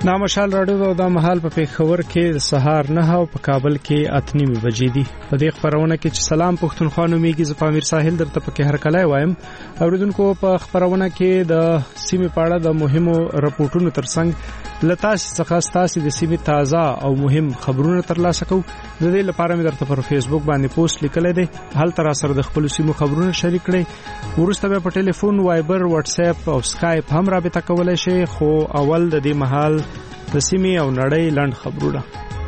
نامشال راډیو د مهال په پیښور کې سهار 9 او په کابل کې 8:30 بجې دي. په دې خبرونه کې چې سلام پښتونخوا نومېږي ز پامیر ساحل درته پکې هر کله وایم. اوریدونکو په خبرونه کې د سیمې په اړه د مهمو راپورټونو ترڅنګ لتاس څخه ستاسو د سیمې تازه او مهم خبرونه ترلاسه کوو. د دې لپاره مې درته پر فیسبوک باندې پوسټ لیکلی دی. هلته را سره د خپل سیمو خبرونه شریک کړئ. ورسته به په ټلیفون، وایبر، واتس اپ او سکایپ هم رابطه کولای شئ. خو اول د دې مهال د سیمې او نړۍ لنډ خبرونه.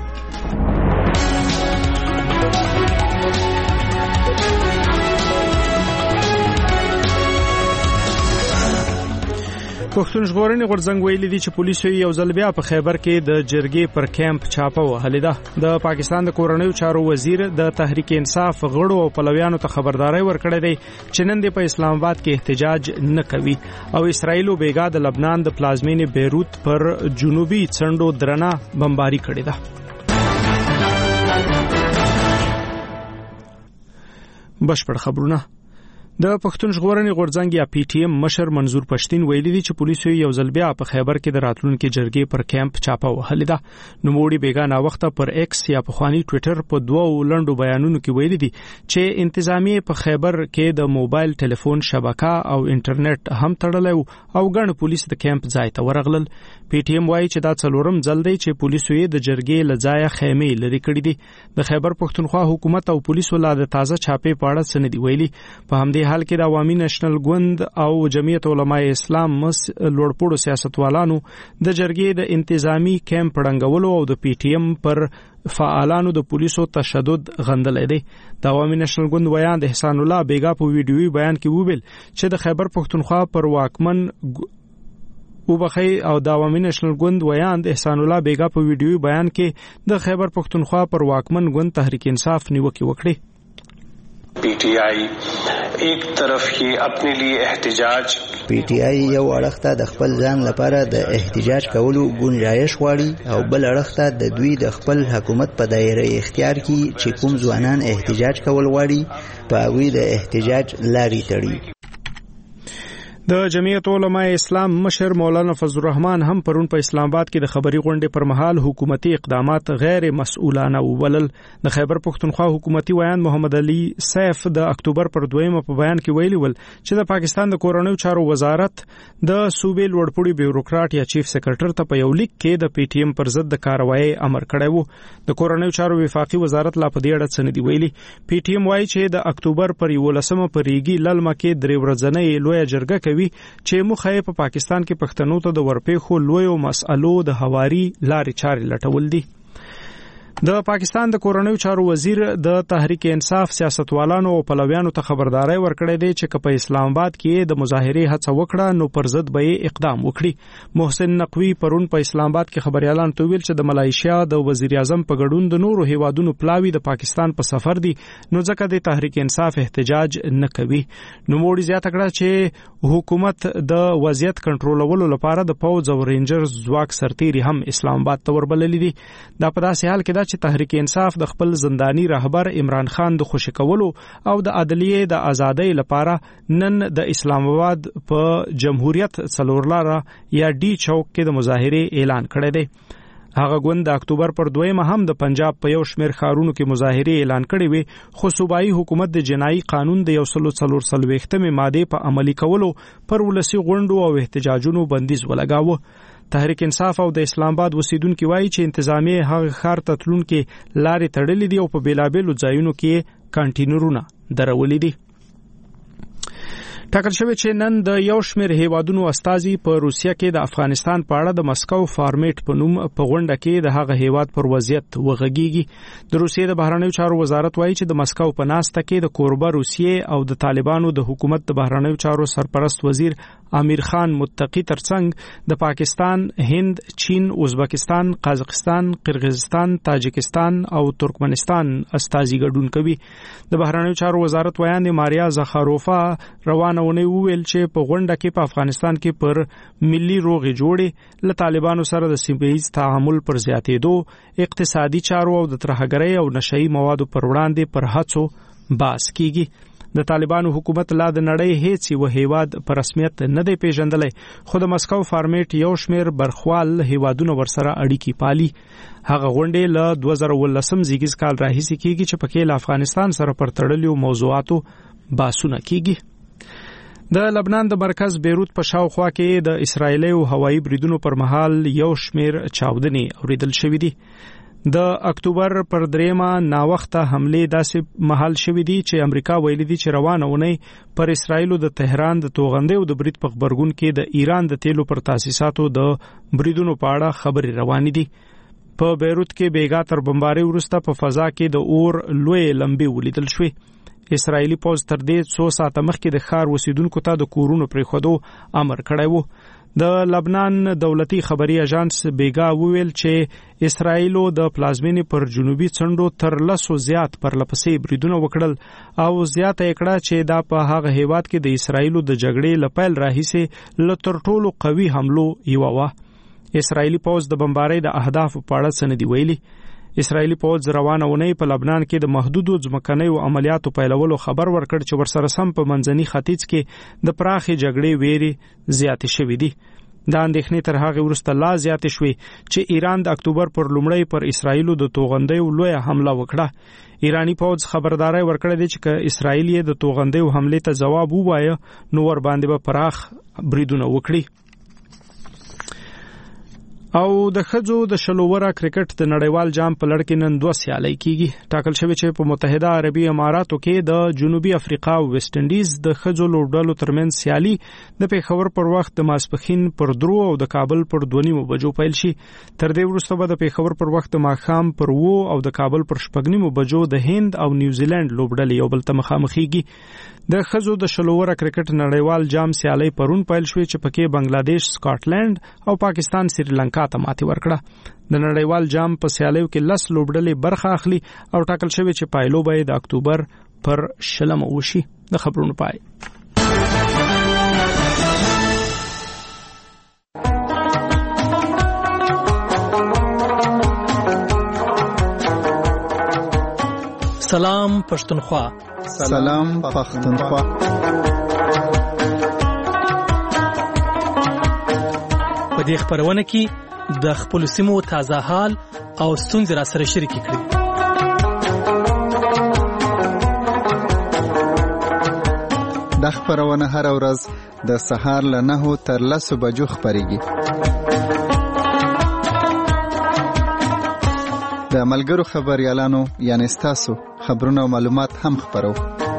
پښتون ژغورنې غورځنګ ویلي دي چې پولیسو یو ځل بیا په خیبر کې د جرګې پر کیمپ چاپه وهلې ده. د پاکستان د کورنیو چارو وزیر د تحریک انصاف غړو او پلویانو ته خبرداري ورکړې ده چې نن د اسلام آباد کې احتجاج نه کوي او اسرایل او بیګا د لبنان د پلازمینې بیروت پر جنوبي څنډو درنه بمباري کړې ده. بشپړ خبرونه. د پښتون ژغورنې غورځنګ یا پی ټی ایم مشر منظور پښتين ویلي دي چې پولیسو یو ځل بیا په خیبر کې د راتلونکو جرګې پر کیمپ چاپه وهلې ده. نوموړي بیګا نا وخت پر ایکس یا په خواني ټوئیټر په دوه لنډو بیانونو کې ویلي دي چې انتظامیه په خیبر کې د موبایل ټلیفون شبکه او انټرنیټ هم تړلې او ګڼ پولیس د کیمپ ځای ته ورغلل. پی ټی ایم وایي چې دا څلورم ځل دی چې پولیسو یې د جرګې لځای خیمې لري کړې دي. د خیبر پښتونخوا حکومت او پولیسو لا د تازه چاپې په اړه څه نه دی ویلي. په همدې حال کې د عوامي نېشنل ګوند او جمعیت علماء اسلام لوړپوړو سیاستوالانو د جرګې د انتظامی کیمپ ړنګولو او د پی ټی ایم پر فعالانو د پولیسو تشدد غندلې دي. د عوامي نېشنل ګوند ویان د احسان الله بیګا په ویډیوي بیان کې وویل چې د خیبر پښتونخوا پر واکمن وبخي او د عوامي نېشنل ګوند ویان د احسان الله بیګا په ویډیوي بیان کې د خیبر پښتونخوا پر واکمن ګوند تحریک انصاف نیوکه وکړي. پی ٹی آئی ایک طرف ہی اپنے لیے احتجاج پی ټي آی یو اړخ ته د خپل ځان لپاره د احتجاج کولو گنجائش غواړي او بل اړخ ته د دوی د خپل حکومت په دایره اختیار کې چې کوم ځوانان احتجاج کول غواړي په هغوی د احتجاج لارې تړي. د جمعیت علماء اسلام مشر مولانا فضل الرحمن هم پرون په اسلام آباد کې د خبري غونډې پر مهال حکومتي اقدامات غیر مسؤلانه وبلل. د خیبر پښتونخوا حکومتي ویان محمد علي سیف د اکتوبر پر 2 په بیان کې ویلي ول چې د پاکستان د کورنیو چارو وزارت د صوبې لوړپوړي بیوروکرات یا چیف سیکریټر ته په یو لیک کې د پی ټی ایم پر ضد د کاروایی امر کړی وو. د کورنیو چارو وفاقي وزارت لا په دې اړه څه نه دی ویلي. پی ټی ایم وایي چې د اکتوبر پر 11 په ریګي للمه کې درې ورځنۍ لوی جرګه چې مخه په پاکستان کې پښتنو ته د ورپېخو لوی مسالو د هواري لارې چارې لټول دي. د پاکستان د کورنیو چارو وزیر د تحریک انصاف سیاستوالانو او پلویانو ته خبرداري ورکړې ده چې په اسلام آباد کې د مظاهره هڅه وکړه نو پر ضد به اقدام وکړي. محسن نقوی پرون په اسلام آباد کې خبريالان ته ویل چې د ملایشیا د وزیر اعظم په ګډون د نورو هیوادونو پلاوی د پاکستان په سفر دي نو ځکه د تحریک انصاف احتجاج نه کوي. نو موږ زیاته کړه چې حکومت د وضعیت کنټرولولو لپاره د پوز او رینجرز ځواک سرتیري هم اسلام آباد ته وربللي دي. دا په داسې حال کې چې تحریک انصاف د خپل زندانی رهبر عمران خان د خوشی کولو او د عدلیه د ازادۍ لپاره نن د اسلام آباد په جمهوریت څلورلاره یا ډی چوک کې د مظاهره اعلان کړی دی. هغه ګوند د اکتوبر پر 2 هم د پنجاب په یو شمیر ښارونو کې مظاهره اعلان کړې وي خو صوبایي حکومت د جنایي قانون د 144 ماده په عملی کولو پر ولسی غونډو او احتجاجونو بندیز ولګاوه. تحریک انصاف او د اسلام آباد اوسیدونکو وایي چې انتظامیه هغه ښار ته تلونکو لارې تړلې دي او په بیلابېلو ځایونو کې کانټینرونه درولې دي. ټاکل شوی چې نن د یو شمیر هیوادونو استازي په روسیه کې د افغانستان په اړه د مسکو فارمیټ په نوم په غونډه کې د هغه هیواد پر وضعیت وغږیږي. د روسیې د بهرنیو چارو وزارت وایي چې د مسکو په ناسته کې د کوربه روسیې او د طالبانو د حکومت د بهرنیو چارو سرپرست وزیر امیر خان متقی ترڅنګ د پاکستان، هند، چین، ازبکستان، قازقستان، قرغیزستان، تاجکستان او ترکمنستان استازي ګډون کوي. د بهرنیو چارو وزارت ویان ماریا زخاروفا روانونه ویل چې په غونډه کې په افغانستان کې پر ملي روغې جوړې له طالبانو سره د سیمه‌ایز تعامل پر زیاتېدو، اقتصادي چارو او د ترهګرۍ او نشئی موادو پر وړاندې پر هڅو باس کیږي. د طالبانو حکومت لا د نړۍ هیڅ یو هیواد په رسمیت نه دی پیژندلی، خو د مسکو فارمیټ یو شمیر برخوال هیوادونه ورسره اړیکې پالي. هغه غونډې له 2019 زیږیز کال راهیسې کیږي چې پکې له افغانستان سره پر تړلیو موضوعاتو بحثونه کیږي. د لبنان د مرکز بیروت په شاوخوا کې د اسرایلی او هوایي بریدونو پر مهال یو شمیر چاودنې اوریدل شوې دي. د اکتوبر پر 3 ناوخته حمله داسې مهال شوې دي چې امریکا ویلي دي چې روانه ونی پر اسرایلو د تهران د توغندې او د برید په خبرګون کې د ایران د تیلو پر تاسیساتو د بریدونو په اړه خبرې روانې دي. په بیروت کې بیګا تر بمبارۍ وروسته په فضا کې د اور لوی لمبې ولیدل شوې. اسرایلی پوز تر دې 100 ساعته مخکې د ښار اوسیدونکو ته د کورونو پرېښودو امر کړی و. د لبنان دولتي خبري اژانس بیګا وویل چې اسرایلو د پلازمینې پر جنوبي څنډو تر 100 زیات پرلپسې بریدونه وکړل او زیاته یې کړه چې دا په هغه هیواد کې د اسرایلو د جګړې له پیل راهیسې له تر ټولو قوي حملو یوه وه. اسرایلی پوز د بمبارۍ د اهدافو په اړه څه نه دي ویلي. اسرایلی پوز روانه ونی په لبنان کې د محدودو ځمکنیو عملیاتو پیلولو خبر ورکړ چې ورسره سم په منځني ختیځ کې د پراخې جګړې ویري زیاتې شوې دي. دا اندېښنې تر هغه وروسته لا زیاتې شوې چې ایران د اکتوبر پر لومړی پر اسرایلو د توغندیو لویه حمله وکړه. ایرانی پوز خبرداري ورکړه دی چې اسرایل یې د توغندیو حمله ته جواب ووایه نو ور باندې به پراخ بریدونه وکړي. او د خځو د شلووره کرکټ د نړیوال جام په لړ کې نن 2 سیالۍ کیږي. ټاکل شوی چې په متحده عربي اماراتو کې د جنوبي افریقا او ویسټ انډیز د خځو لوبډلو ترمنځ سیالي د پیښور پر وخت د ماسپښین پر 3 او د کابل پر 2 بجو پیل شي. تر دې وروسته به د پیښور پر وخت د ماښام پر 2 او د کابل پر 9 بجو د هند او نیوزیلند لوبډلې یو بل ته مخامخېږي. د خځو د شلووره کرکټ نړیوال جام سیالۍ پرون پیل شوې چې پکې بنگلاديش سکاټلند او پاکستان سریلانکا ته ماتې ورکړه. د نړیوال جام په سیالیو کې 10 لوبډلې برخه اخلي او ټاکل شوی چې پایلو به د اکتوبر پر 20 وشي. د خبرونو پای. سلام پښتونخوا. سلام پښتونخوا. په دې خبرونه کې د خپل سیمو تازه حال او ستونزې را سره شریک کړئ. د خبرونه هر ورځ د سهار له 9 تر 10 بجو خبريږي. د ملګرو خبريالانو یعنی تاسو خبرونه او معلومات هم خبرو.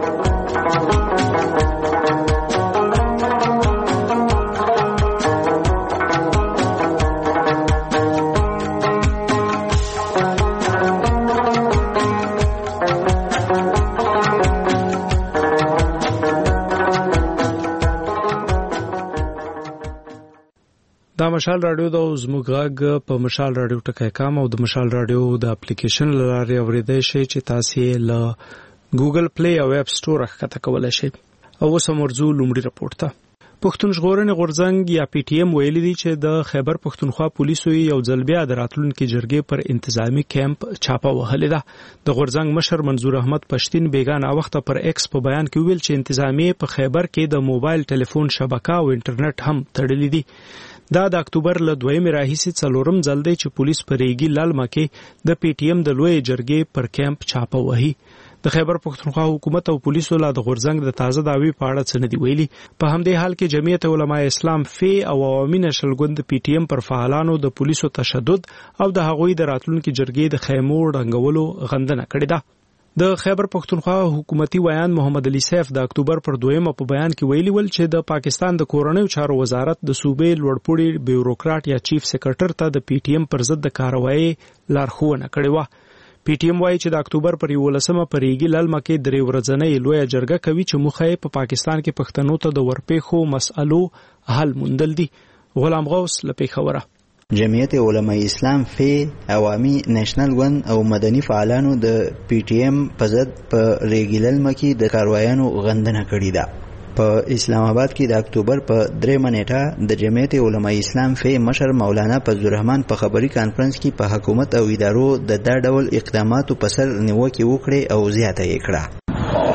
دا مشال رادیو د زموږ په مشال رادیو ټکای کام او د مشال رادیو د اپلیکیشن لارې اوریدای شئ چې تاسو له ګوګل پلی او اپ سٹور ښکته کولای شئ. او اوس مرزو لومړی راپورټ ته. پښتون ژغورنې غورځنګ یا پی ټی ایم ویلي دي چې د خیبر پښتونخوا پولیسو یو ځل بیا د راتلونکو جرګې پر انتظامی کیمپ چاپه وهلې ده. د غورځنګ مشر منظور احمد پښتين بیگانه وخت پر ایکس په بیان کې ویل چې انتظامی په خیبر کې د موبایل ټلیفون شبکه او انټرنیټ هم تړلې دي. دا د اکتوبر له 2 راهیسې څلورم ځل دی چې پولیس په ریګي لالما کې د پی ټی ایم د لوی جرګې پر کیمپ چاپه وهي. د خیبر پښتونخوا حکومت او پولیسو له د غورځنګ د تازه داوی په اړه څه نه دی ویلي. په همدې حال کې جمعیت علماء اسلام فی او عوامي نشل ګوند پی ټی ایم پر فعالانو د پولیسو تشدد او د هغوی د راتلونکو جرګې د خیمو ډنګولو غندنه کړې ده. د خیبر پښتونخوا حکومتي ویان محمد علي سیف د اکتوبر پر 2 په بیان کې ویلي ول چې د پاکستان د کورنیو چارو وزارت د صوبې لوړپوړي بیوروکرات یا چیف سیکریټر ته د پی ټی ایم پر ضد د کاروایی لارښوونه کړې و. پی ټی ایم وايي چې د اکتوبر پر 11 پر ریګي لالما کې درې ورځنۍ لوی جرګه کوي چې مخه په پاکستان کې پښتنو ته د ورپېخو مسألو حل موندل دي. غلام غوث له پیښوره. جمعیت علماء اسلام فی عوامي نېشنل ګوند او مدني فعالانو د پی ټی ایم په ضد په ریګیلل مکی د کاروایانو غندنه کړې ده. په اسلام آباد کې د اکتوبر په 3 نیټه د جمعیت علماء اسلام فی مشر مولانا فضل الرحمن په خبري کانفرنس کې په حکومت او ادارو د دا ډول اقداماتو په سر نیوکه وکړه او زیاته یې کړه. हमें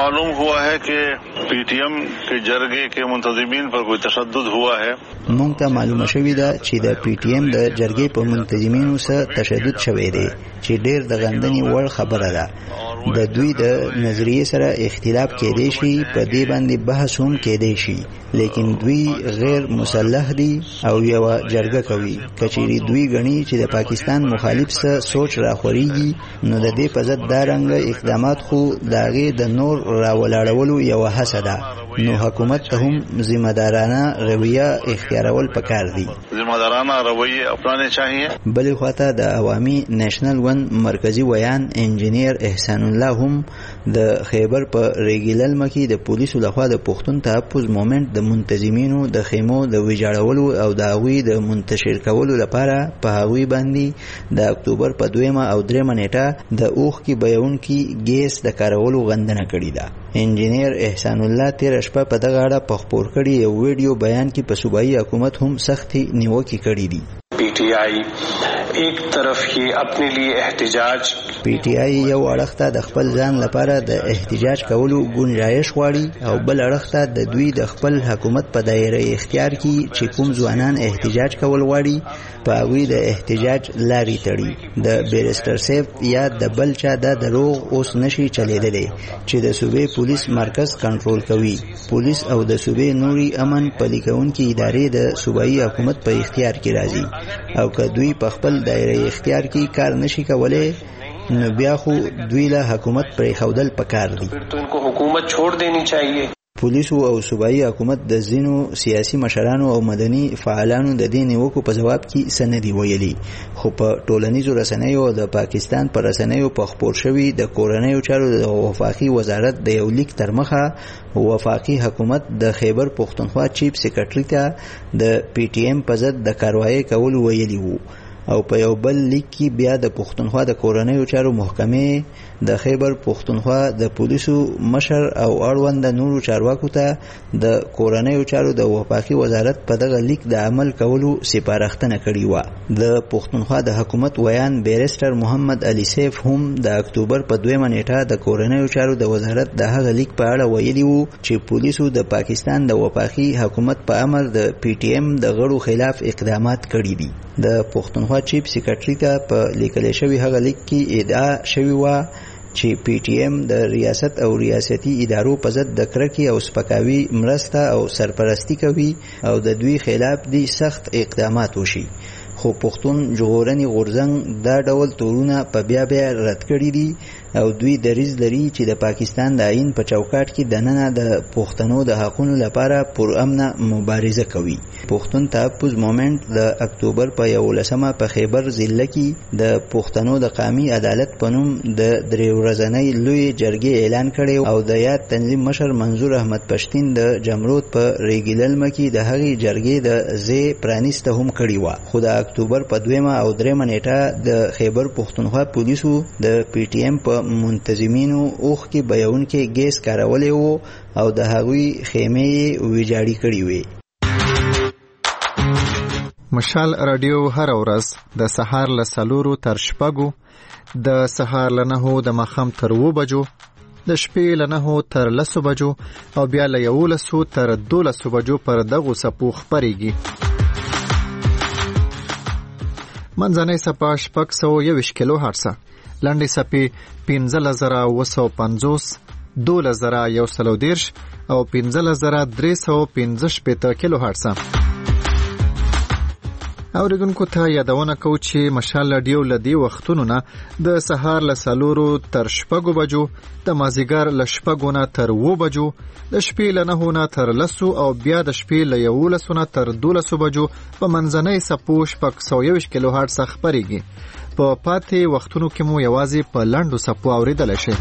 मालूम हुआ है कि पीटीएम के जरगे के मुंतजिमीन पर कोई तशद्दुद हुआ है. مونږ ته معلومه شوې ده چې د پی ټی ایم د جرګې په منتظمینو سره تشدد شوی دی چې ډېر د غندنې وړ خبره ده. د دوی د نظریې سره اختلاف کېدی شي، په دې باندې بحث هم کېدی شي، لیکن دوی غیر مسلح دي او یو جرګه کوي. کچېری دوی غني چې د پاکستان مخالف سره سوچ راخوريږي، نو د دې په ضد دا رنګ اقدامات خو داغه د نور راولاړولو یو هڅه ده. نو حکومت ته هم ذمہ دارانه رویه اختیارول پکار دي. ذمہ دارانه رویه اپنانے چاہیے. بلې خواته د عوامي نېشنل ون مرکزی ویان انجینیر احسان الله هم د خیبر په ریګیلل مکی د پولیسو لخوا د پښتون تحفظ مومنت د منتظمینو د خیمو د ویجاړولو او د هغوی د منتشر کولو لپاره په هغوی باندې د اکتوبر په 2 او 3 نیټه د اوخ کی بیان کی ګیس د کارولو غندنه کړې ده. انجینیر احسان الله تیر شپه په دغه اړه په خبر کړي یو ویډیو بیان کې په صوبایي حکومت هم سختي نیوکې کړې دي. پی ٹی آئی ایک طرف یہ اپنے لیے احتجاج پی ټی آی یو اړخ ته د خپل ځان لپاره د احتجاج کولو گنجائش غواړي او بل اړخ ته د دوی د خپل حکومت په دایره اختیار کې چې کوم ځوانان احتجاج کول غواړي په هغوی د احتجاج لارې تړي. د بیرسټر سیف یا د بل چا د دروغ اوس نشي چلیدلی چې د صوبې پولیس مرکز کنټرول کوي. پولیس او د صوبې نوري امن پلي کوونکي ادارې د صوبایي حکومت په اختیار کې راځي او که دوی په خپل دایره اختیار کې کار نشي کولای نو بیا خو دوی له حکومت پرې خودل پکار دي. تو ان کو حکومت چھوڑ دینی چاہیے. پولیسو او صوبایي حکومت د ځینو سیاسي مشرانو او مدني فعالانو د دې نیوکو په جواب کې سندې ویلي، خو په ټولنیزو رسنیو او د پاکستان پر رسنیو په خبر شوی د کورنیو چارو د وفاقي وزارت د یو لیک تر مخه وفاقي حکومت د خیبر پښتونخوا چیف سیکریټری ته د پی ټی ایم په ضد د کاروایی کول ویلي وو او په یو بل لیک کې بیا د پښتونخوا د کورنیو چارو محکمې د خیبر پښتونخوا د پولیسو مشر او اړوند نورو چارواکو ته د کورنیو چارو د وفاقي وزارت په دغه لیک د عمل کولو سپارښتنه کړې و. د پښتونخوا د حکومت ویان بیرسټر محمد علي سیف هم د اکتوبر په 2 نیټه د کورنیو چارو د وزارت د هغه لیک په اړه ویلي وو چې پولیسو د پاکستان د وفاقي حکومت په امر د پی ټی ایم د غړو خلاف اقدامات کړي دي. د پښتونخوا چیف سیکریټری ته په لیکل شوی هغه لیک کې ادعا شوی و چې پی ټی ایم د ریاست او ریاستي ادارو په ضد د کرکې او سپکاوي مرسته او سرپرستی کوي او د دوی خلاف دي سخت اقدامات وشي. خو پښتون ژغورنې غورځنګ دا ډول تورونه په بیا رد کړي دي او دوی دریځ لري چې د پاکستان د آئین په چوکاټ کې دننه د پښتنو د حقونو لپاره پرامنه مبارزه کوي. پښتون تحفظ مومنت د اکتوبر په 11 په خیبر ضلع کې د پښتنو د قومي عدالت په نوم د 3 ورځنۍ لوی جرګې اعلان کړي او د یاد تنظیم مشر منظور احمد پښتین د جمرود په ریګیلل مکی د هغې جرګې د زی پرانیسته هم کړي و. خو د اکتوبر په 2 او 3 نیټه د خیبر پښتونخوا پولیسو د پی ټی ایم په منتظمینو اوخ کې بیان کې ګیس کارولې وو او د هغوی خیمې ویجاړې کړې وې. مشال رادیو هر ورځ د سهار له 4 تر 6، د سهار له 9 د ماښام تر 2 بجو، د شپې له 9 تر 10 بجو او بیا له 11 تر 12 بجو پر دغه سپو خبريږي. منځنۍ سپا 621 کیلو هرتز، لنډې سپې 15950، 12130 او 15315 کیلو هرتز. اوریدونکو ته یادونه کوو چې مشال رادیو لدی وختونو نه د سهار له 4 تر 6 بجو، د مازیګر له 6 نه تر 2 بجو، د شپې له 9 نه تر 10 او بیا د شپې له 11 نه تر 12 بجو په منځنۍ سپو 621 کیلو هرتز خبريږي. په پاتې وختونو کې مو یوازې په لنډو سپو اوریدل شي.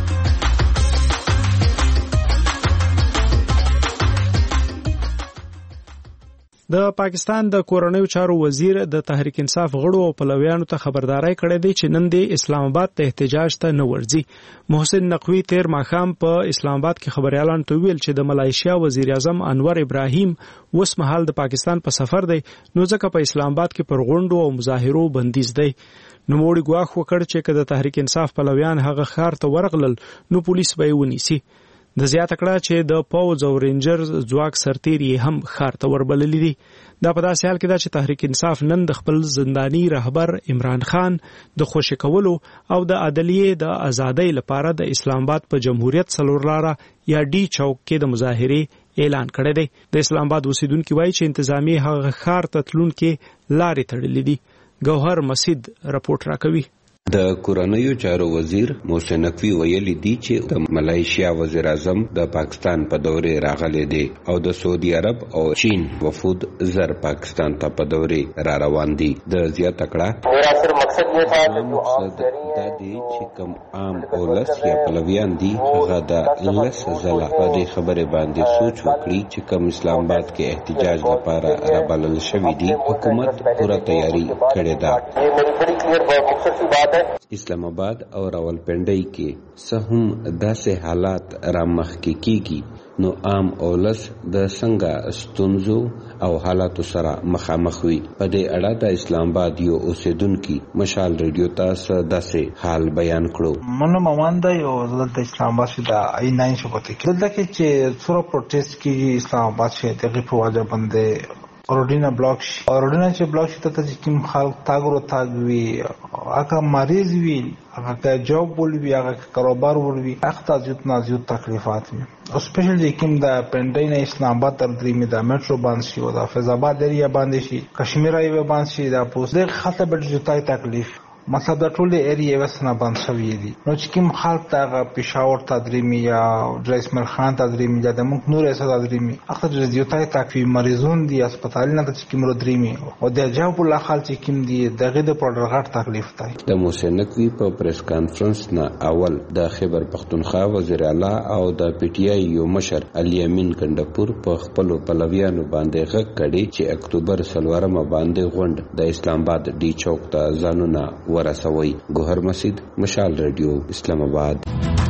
د پاکستان د کورنیو چارو وزیر د تحریک انصاف غړو او پلویانو ته خبرداري کړې ده چې نن د اسلام آباد ته احتجاج ته نه ورځي. محسن نقوی تیر ماښام په اسلام آباد کې خبريالان ته ویل چې د ملایشیا وزیر اعظم انور ابراهیم اوس مهال د پاکستان په سفر دی، نو ځکه په اسلام آباد کې پر غونډو او مظاهرو بندیز دی. نو موړي ګواښ وکړ چې کله د تحریک انصاف پلویان هغه ښار ته ورغلل نو پولیس به یې ونیسي. د زیاته کړه چې د پوز او رینجر ځواک سرتیري هم ښار ته وربللي دي. دا په داسې حال کې ده چې تحریک انصاف نن د خپل زنداني رهبر عمران خان د خوشي کولو او د عدلیې د ازادۍ لپاره د اسلام آباد په جمهوریت څلور لاره یا ډي چوک کې د مظاهرې اعلان کړی دی. د اسلام آباد اوسیدونکو وایي چې انتظامی هغه ښار ته تلونکي لارې تړلې دي. ګوهر مسید رپورټ راکوي. د کورنیو چارو وزیر محسن نقوی ویلي دی چې د ملایشیا وزیر اعظم د پاکستان په دورې راغلي دي او د سعودي عرب او چین وفود زر پاکستان ته په دورې را روان دي. د زیاته کړه میرا صرف مقصد یہ تھا دا دی چې کوم عام اولس یا پلویان دي هغه د لس ځله په دې خبره باندې سوچ وکړي چې کوم اسلام آباد کې احتجاج لپاره رابلل شوی دی. حکومت پوره تیاری کړې ده. اسلام آباد او راولپنډۍ کې څه هم داسې حالات رامخ کیږي نو عام اولس د څنګه ستونزو او حالاتو سره مخامخ وي. په دې اړه د اسلام آباد یو اوسیدونکي مشال ریډیو ته داسې حال بیان کړو. منو موانده یو دلته اسلام آباد شي د آی 9 شپته کې دلته کې چې څوره پروتست کیږي اسلام آباد شي دغه په واجب باندې اوروډینا بلاک شي. اوروډینا چې بلاک شي ته چې کوم خلک تاګرو تاګوي هغه مریض وي هغه جوب ولوي هغه کاروبار ولوي اخته زیات تکلیفات وي. او سپیشلی کوم د پنډای نه اسلام آباد تر درې د میټرو باندې شي او د فیض آباد ایریا باندې شي کشمیر ایریا باندې شي دا پوس د خاطر به جوتای تکلیف مطلب د ټولې ایریا وسنه باندې شوی دي. نو چې کوم خلک ته پېښور تدریمي یا جیسمل خان تدریمي یا د موږ نور اسد تدریمي اخته جزیاتای تکلیف مریضون دي هسپتال نه چې کوم درېمي او د جواب الله خال چې کوم دي دغه د پروډرغټ تکلیف دی. د محسن نقوی په پریس کانفرنس نه اول د خیبر پختونخوا وزیر اعلی او د پی ټی آی یو مشر علي امین کندپور په خپل پلویانو باندې غږ کړي چې اکتوبر 4 باندې غونډ د اسلام آباد ډي چوک ته ځانونه ورسوي. ګوهر مسید مشال ریډیو اسلام آباد.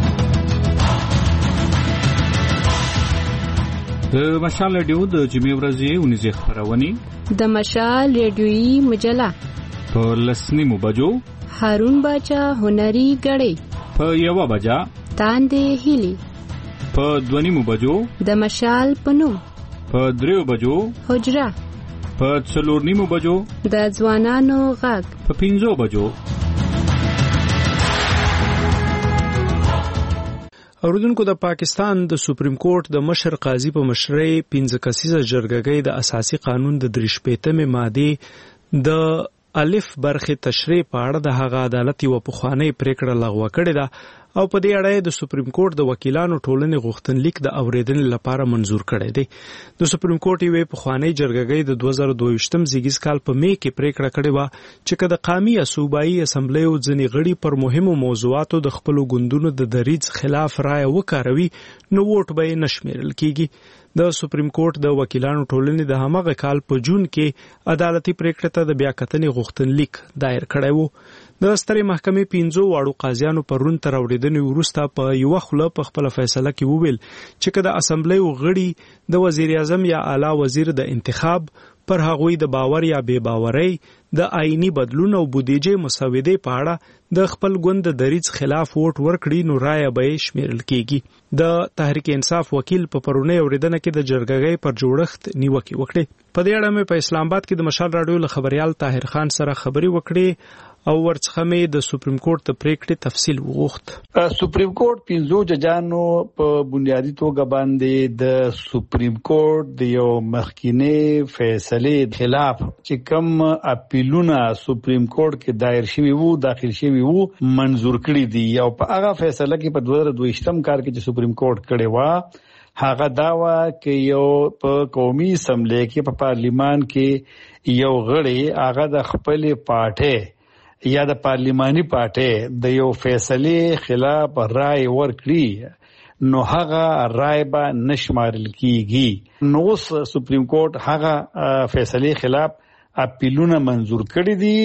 د مشال ریډیو د جمعې ورځې ونیزه خبرونه د مشال ریډیویي مجله په لسنیمو بجو هارون باچا هنري غړې په 1 بجا تاندې هلي په 2 بجو د مشال پنو په 3 بجو حجره په 4 بجو د ځوانانو غږ په 5 بجو. اوردونکو د پاکستان د سپریم کورټ د مشر قاضي په مشرۍ 15 کسیزه جرګه د اساسي قانون د 3 ماده د الف برخه تشریح په اړه د هغه عدالت یو پخوانی پریکړه لغوه کړې ده او په دې اړه د سپریم کورټ د وکیلانو ټولنې غوښتنلیک د اوریدنې لپاره منزور کړی دی. د سپریم کورټ یو پخوانی جرګه د 2022م زیږیز کال په می کې پریکړه کړې و چې کله قومي صوبایي اسمبلی او ځنې غړي پر مهمو موضوعاتو د خپل ګوندونو د دریځ خلاف رائے وکاروي نو ووټ به نشمیرل کیږي. د سپریم کورټ د وکیلانو ټولنې د همغه کال په جون کې عدالتي پریکړه ته د بیاکتنې غوښتنلیک دایر کړی و. د سترې محکمې 15 واړو قاضیانو پرون تر اوریدنې وروسته په یو خله په خپل فیصله کې وویل چې کله اسمبلی غړي د وزیر اعظم یا اعلی وزیر د انتخاب پر هغوی د باور یا بے باورۍ د آئینی بدلون او بودیجې مسودې په اړه د خپل ګوند د دریځ خلاف ووټ ورکړي نو رائے به شمیرل کیږي. د تحریک انصاف وکیل په پرونی اوریدنه کې د جرګې پر جوړښت نیوکه وکړه. په دې اړه مې په اسلام آباد کې د مشال راډیو له خبريال طاهر خان سره خبري وکړې او ورڅخه مې د سپریم کورټ د پریکړې تفصیل وغوښت. سپریم کورټ 15 ججانو په بنیادی توګه باندې د سپریم کورټ د یو مخکینی فیصله خلاف چې کوم اپیلونه سپریم کورټ کې دایر شوی وو داخل شوی وو منزور کړی دي او په هغه فیصله کې په 2022م کال کې چې سپریم کورټ کړی و هغه داوا کې یو په قومي اسمبلی کې په پارلیمان کې یو غړی هغه د خپل پارټي یا د پارلیماني پارټي د یو فیصله خلاف رائے ورکړي نو هغه رائے به نشمارل کیږي. نو سپریم کورټ هغه فیصله خلاف اپیلونه منزور کړی دي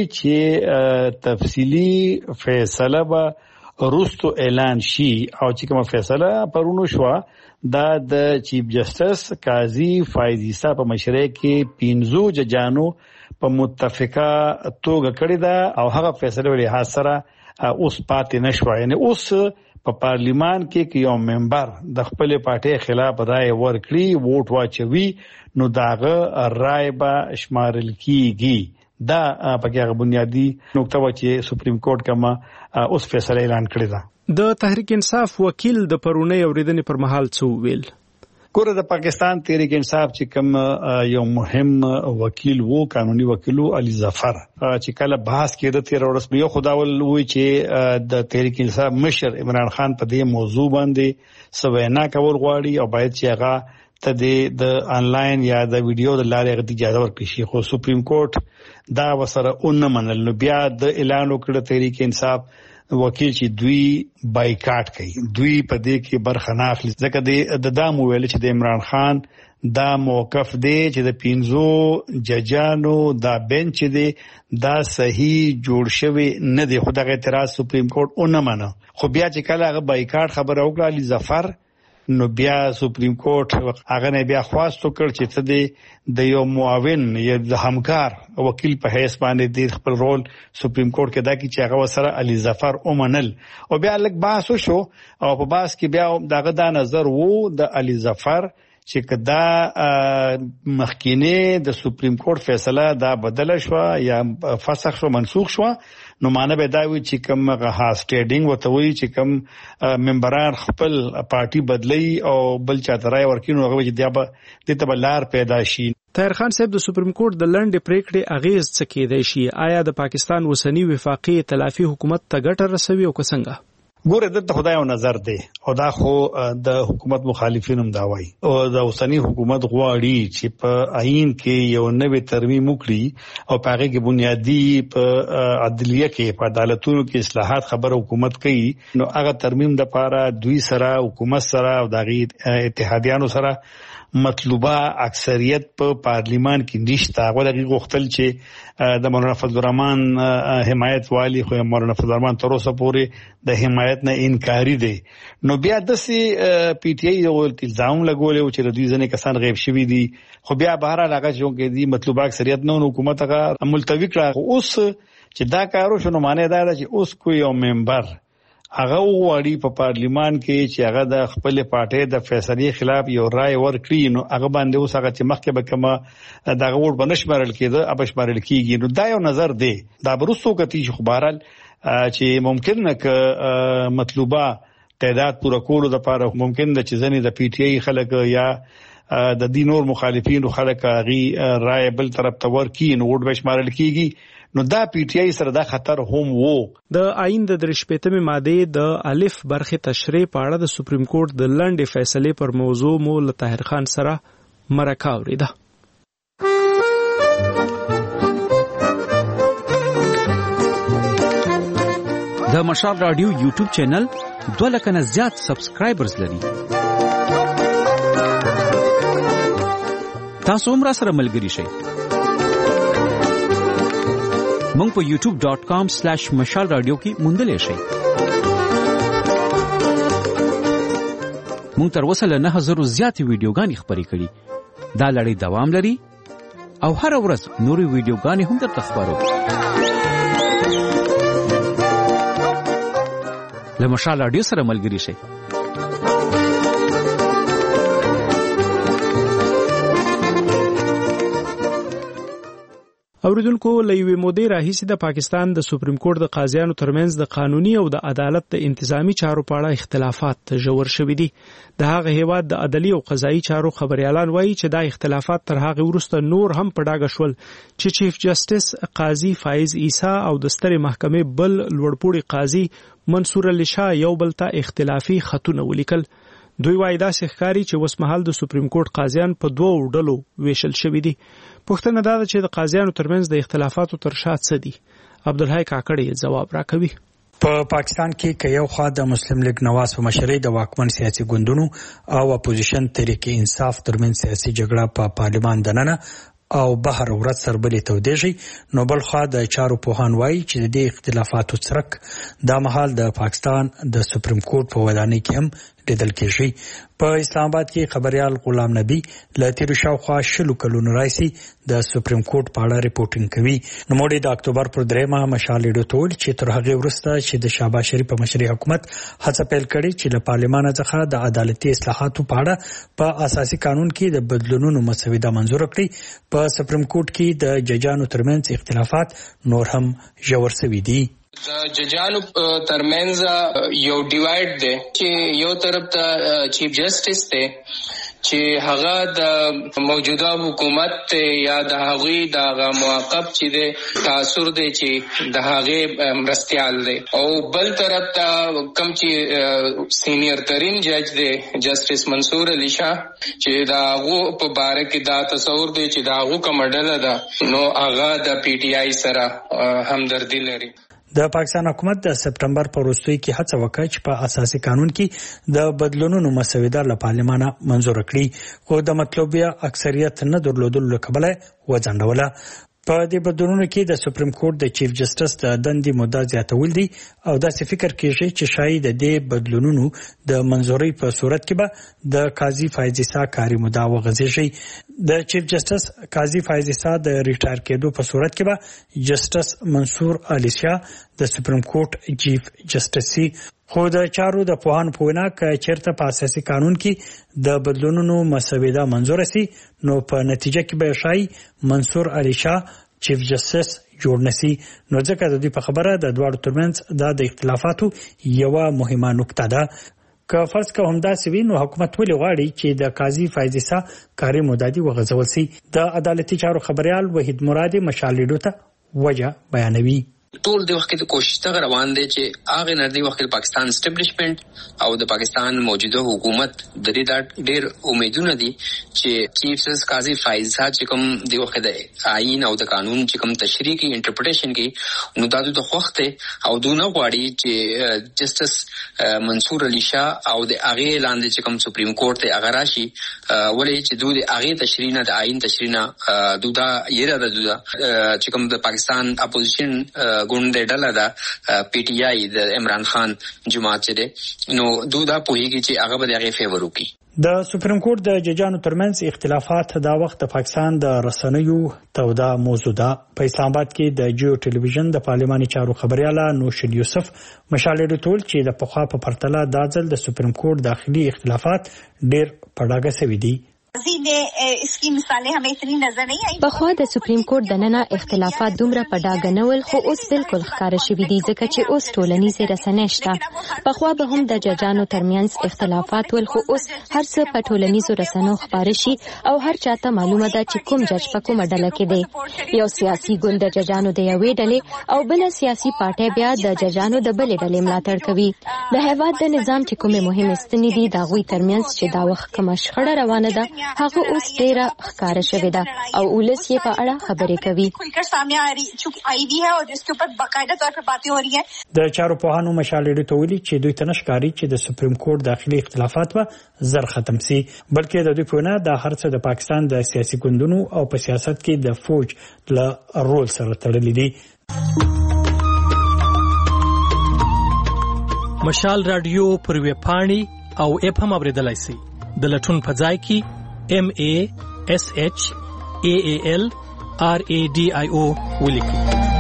چې تفصیلی فیصله به روستو اعلان شي او چې کومه فیصله پرونو شو دا د چیف جسټس قاضي فایز عیسی په مشرۍ کې 15 ججانو په متفقه توګه کړی دا او هغه فیصله ولې حاصله اوس پاتې نشو. یعنی اوس په پارلیمان کې یو ممبر د خپل پارټي خلاف رائے ورکړي ووټ واچوي نو داغه رائے به شمارل کیږي. دا په هغه بنیادی نقطه و چې سپریم کورټ کما اوس فیصله اعلان کړی ده. د تحریک انصاف وکیل د پرونی اوریدنې پر مهال څه ویل؟ ګوره د پاکستان تحریک انصاف چې کوم یو مهم وکیل وو قانوني وکیل علي ظفر چې کله بحث کېده 13 ورځې یو خداول وی چې د تحریک انصاف مشر عمران خان په دې موضوع باندې سوینا کول غواړي او باید چې هغه ته د انلاین یا د ویډیو د لارې غوډه اجازه ورکړي شي. خو سپریم کورټ دا وسره اون منل نو بیا د اعلان وکړ تحریک انصاف وکیل چې دوی بایکاټ کوي, دوی په دې کې برخه نه اخلي ځکه د دامو ویل چې د عمران خان دا موقف دی چې د 15 ججانو دا بنچ دی دا صحیح جوړ شوی نه دی. خو دغه اعتراض سپریم کورټ اون منل. خو بیا چې کله هغه بایکاټ خبره وکړه علي ظفر نو بیا سپریم کورټ هغه نه بیا خواست وکړ چې ته د یو معاون یا د همکار وکیل په حیث باندې د خپل رول سپریم کورټ کې دا کی چې هغه سره علي ظفر اومنل او بیا لږ بحث وشو او په بحث کې بیا دغه د نظر وو د علي ظفر چې کدا مخکینه د سپریم کورټ فیصله دا بدل شو یا فسخ شو منسوخ شو نو معنی به دا وي چې کوم هاسټیډینګ وته وي چې کوم ممبران خپل پارټي بدلی او بل چاته راي ورکینو هغه چې د تبلار پیدا شي. طاهر خان صاحب د سپریم کورټ د لنډې پریکړې اغیز څه کېدای شي؟ آیا د پاکستان وسنی وفاقي ائتلافي حکومت ته ګټه رسوي او څنګه؟ ګوره دلته خدای او نظر دی او دا خو د حکومت مخالفین هم دا وایي او د اوسنی حکومت غواړي چې په آئین کې یو نوې ترمیم وکړي او په هغه کې بنیادی په عدلیه کې په عدالتونو کې اصلاحات خبره حکومت کوي نو هغه ترمیم د لپاره دوی سره حکومت سره او د اتحادیانو سره مطلوبه اکثریت په پارلیمان کې نشته. هغه دغه غوښتل چې د مولانا فضل الرحمن حمایت والی خو مولانا فضل الرحمن تر اوسه پورې د حمایت نه انکاری دی. نو بیا د سی پی ټی آی یو الزام لګول او چې د دوی ځنې کسان غیب شوي دي خو بیا بهر علاقه چې دی مطلوبه اکثریت نه حکومت هغه ملتوی کړه. اوس چې دا کارو شنو معنی دا چې اوس کوی یو ممبر هغه وړي په پارلیمان کې چې هغه د خپل پارټي د فیصلې خلاف یو رائے ورکړي نو هغه باندې اوس هغه چې مخکې به کومه دغه وړ بنشمارل کېده اب شمارل کېږي. نو دا یو نظر دی دا برسو کتی خبرال چې ممکن نه ک مطلوبه تعداد پوره کولو د لپاره ممکن د چیزنې د پی ټی آی خلک یا د دین اور مخالفین خلک غي رائے بل طرف ته ورکړي نو وړ بشمارل کېږي. نو دا پی ټی آی سره دا خطر هم وو. د آئین د 13 ماده د الف برخه تشریح په اړه د سپریم کورټ د لنډې فیصلې پر موضوع مو له طاهر خان سره مرکه اوریده. د مشال رادیو یوټیوب چینل 2 لک نه زیات سبسکرایبرز لري. تاسو هم را سره ملګری شئ. مونږ په youtube.com/مشال رادیو کې موندلې شئ. مونږ تر اوسه له 9000 زیاتې ویډیوګانې خپرې کړې. دا لړۍ دوام لري او هر ورځ نورې ویډیوګانې هم درته خپرو. له مشال رادیو سره ملګری شئ. اوریدونکو لوی مودې راهیسې د پاکستان د سپریم کورټ د قاضیانو ترمنځ د قانوني او د عدالت د انتظامی چارو په اړه اختلافات ژور شوي دي. د هغه هیواد د عدالي او قضایي چارو خبريالان وایي چې دا اختلافات تر هغه وروسته نور هم په ډاګه شول چې چیف جسټس قاضي فایز عیسی او د سترې محکمې بل لوړپوړي قاضي منصور علي شاه یو بل ته اختلافي خطونه ولیکل. دوی وایي دا ښکاري چې وسمحل د سپریم کورټ قاضیان په دوو ډلو ویشل شوي دي. پوښتنه دا ده چې د قاضیانو ترمنځ د اختلافاتو تر شا څه دي؟ عبدالحی کاکړی جواب راکوي. په پاکستان کې که یو خوا د مسلم لیگ نواز په مشرۍ د واکمن سیاسي ګوندونو او اپوزیشن تحریک انصاف ترمنځ سیاسي جګړه په پارلیمان دننه او بهر ورځ سربلې تودېږي نو بل خوا د چارو پوهان وایي چې د دې اختلافاتو څرک دا مهال د پاکستان د سپریم کورټ په ودانۍ کې هم لیدل کېږي. په اسلام آباد کې خبريال غلام نبی له تیر شاوخوا 20 کلونو راځي د سپریم کورټ په اړه ریپورټینګ کوي. نو موږ د اکتوبر پر 3 مشال ډوټول چې تر هغه وروسته چې د شهباز شریف په مشرۍ حکومت هڅه پیل کړې چې له پارلمان څخه د عدالتي اصلاحاتو په اړه په اساسي قانون کې د بدلونونو مسوده منزور کړي. په سپریم کورټ کې د ججانو ترمنځ اختلافات نور هم ژور شوي دي. د ججانو ترمنځ یو ډیوایډ دی چې یو طرف ته چیف جسټس دی چې هغه د موجوده حکومت یا د هغوی د موقف چې دی تاثر دی چې د هغې مرستیال دی، او بل طرف ته کوم چې سینیر ترین جج دی جسټس منصور علي شاه چې د هغو په باره کې دا تصور دی چې د هغو کومه ډله ده نو هغه د پی ټي آی سره همدردي لري. د پاکستان حکومت د سپټمبر په وروستیو کې هڅه وکړه چې په اساسي قانون کې د بدلونونو مسوده له پارلمانه منزور کړي، خو د مطلوبه اکثریت نه درلودلو له کبله وځنډوله. په دې بدلونونو کې د سپریم کورټ د چیف جسټس د دندې مدعا زیاتول دي او داسې فکر کېږي چې شاید د دې بدلونونو د منزورۍ په صورت کې به د قاضي فایز عیسی کاري مدعا وغځېږي. د چیف جسټس قاضي فایز عیسی د ریټایر کېدو په صورت کې به جسټس منصور علي شاه د سپریم کورټ چیف جسټس سي. خو د چارو د پوهان په وینا کې چیرته په اساسي قانون کې د بدلونونو مسوده منزور سي نو په نتیجه کې به شای منصور علي شاه چیف جسټس جوړ نسی. نو ځکه د دې په خبره د دواړو ترمنځ د اختلافاتو یو مهمه نقطه ده. که فرض که همدا سوي نو حکومت ولې غواړي چې د قاضي فایز عیسی کاري مدعا وغځول سي؟ د عدالتي چارو خبريال وحید مرادي مشالډو ته وجه بیانوي. ټول د وخت د کوشش ته روان دي چې هغه نه دی وخت پاکستان اسټابلیشمنت او د پاکستان موجوده حکومت د دې ډېر امیدونه دي چې چیف جسټس قاضي فایز صاحب چې کوم د وخت د آئین او د قانون چې کوم تشریح کی انټرپریټیشن کی نو د وخت او دونه غواړي چې جسټس منصور علي شاه او د هغه لاندې چې کوم سپریم کورټ ته هغه راشي ولې چې دوی هغه تشریح نه د آئین تشریح نه دودا یره د دودا چې کوم د پاکستان اپوزیشن ګوند ډله ده پی ټی آی د عمران خان جماعت چې نو دودا پوهیږي چې هغه به هغه فیور وکړي. د سپریم کورټ د ججانو ترمنځ اختلافات دا وخت د پاکستان د رسنیو تودا موضوع ده. په اسلام آباد کې د جیو ټلویزیون د پارلماني چارو خبرياله نوشل یوسف مشالډو ټول چې د پخوا په پرتله د ځل د سپریم کورټ داخلي اختلافات ډېر پړاګه سوي دي. इसकी मिसालें हमें इतनी नजर नहीं आई. بخوا د سپریم کورټ دننه اختلافات دومره په ډاګه نه ول، خو اوس بالکل ښکاره شوي دي ځکه چې اوس ټولنیزې رسنۍ شته. بخوا به هم د ججانو ترمنځ اختلافات ول، خو اوس هر څه په ټولنیزو رسنیو خپاره شي او هر چاته معلومه ده چې کوم جج په کومه ډله کې دی. یو سیاسي ګوند د ججانو د یوې ډلې او بل سیاسي پارټي بیا د ججانو د بلې ډلې ملاتړ کوي. د هیواد د نظام چې کومه مهمه ستنې دي د غوي ترمنځ چې دا وخت کومه شخړه روانه ده هغه اوس ډیره ښکاره شوې ده او ولس یې په اړه خبرې کوي. د چارو پوهانو مشالډو ته ویلي چې دوی ته نشکاري چې د سپریم کورټ داخلي اختلافات به زر ختم سي، بلکې د دوی په وینا د هر څه د پاکستان د سیاسي ګوندونو او په سیاست کې د فوج له رول سره تړلي دي. مشال رادیو پر ویب پاڼې او اپ هم اوریدلای شئ. د لټون په ځای کې MASHALRADIO ولیکئ.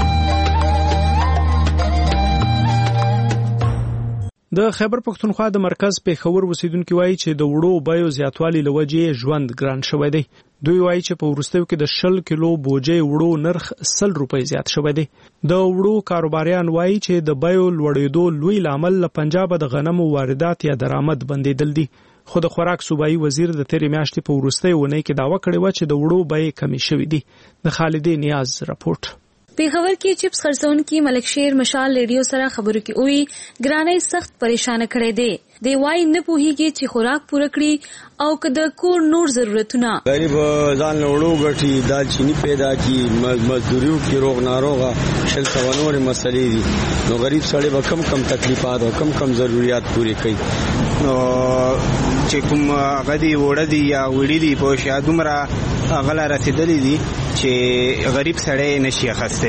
د خیبر پښتونخوا د مرکز پیښور اوسیدونکو وایي چې د وړو بیو زیاتوالی له وجې ژوند ګران شوی دی. دوی وایي چې په وروستیو کې د 10 کیلو بوجي وړو نرخ 100 روپۍ زیات شوی دی. د وړو کاروباریان وایي چې د بیو لوړېدو لوی لامل له پنجاب د غنمو واردات یا درآمد بندیدل دي. خو د خوراک صوبایي وزیر د تیرې میاشتې په وروستیو ونې کې داوا کړې و چې د وړو بیې کمې شوې دي. د خالدې نیاز رپورټ. پیښور کې چپس خرڅونکي ملک شیر مشال ریډیو سره خبرو کې وی ګرانۍ سخت پریشان کړي دي. دی وای نه پوهیږي چې خوراک پوره کړي او که د کور نور ضرورتونه. غریب ځان له وړو غټي دالچینی پیدا کی مزدوریو کې روغ ناروغه شل ثوانور مسلې دي. نو غریب سړی به کم تکلیفات او کم ضرورت پوره کوي. نو چې کوم غدي وړه دي یا وړي دي په شادومره غلا رسیدلې دي چې غریب سړی نشي اخسته.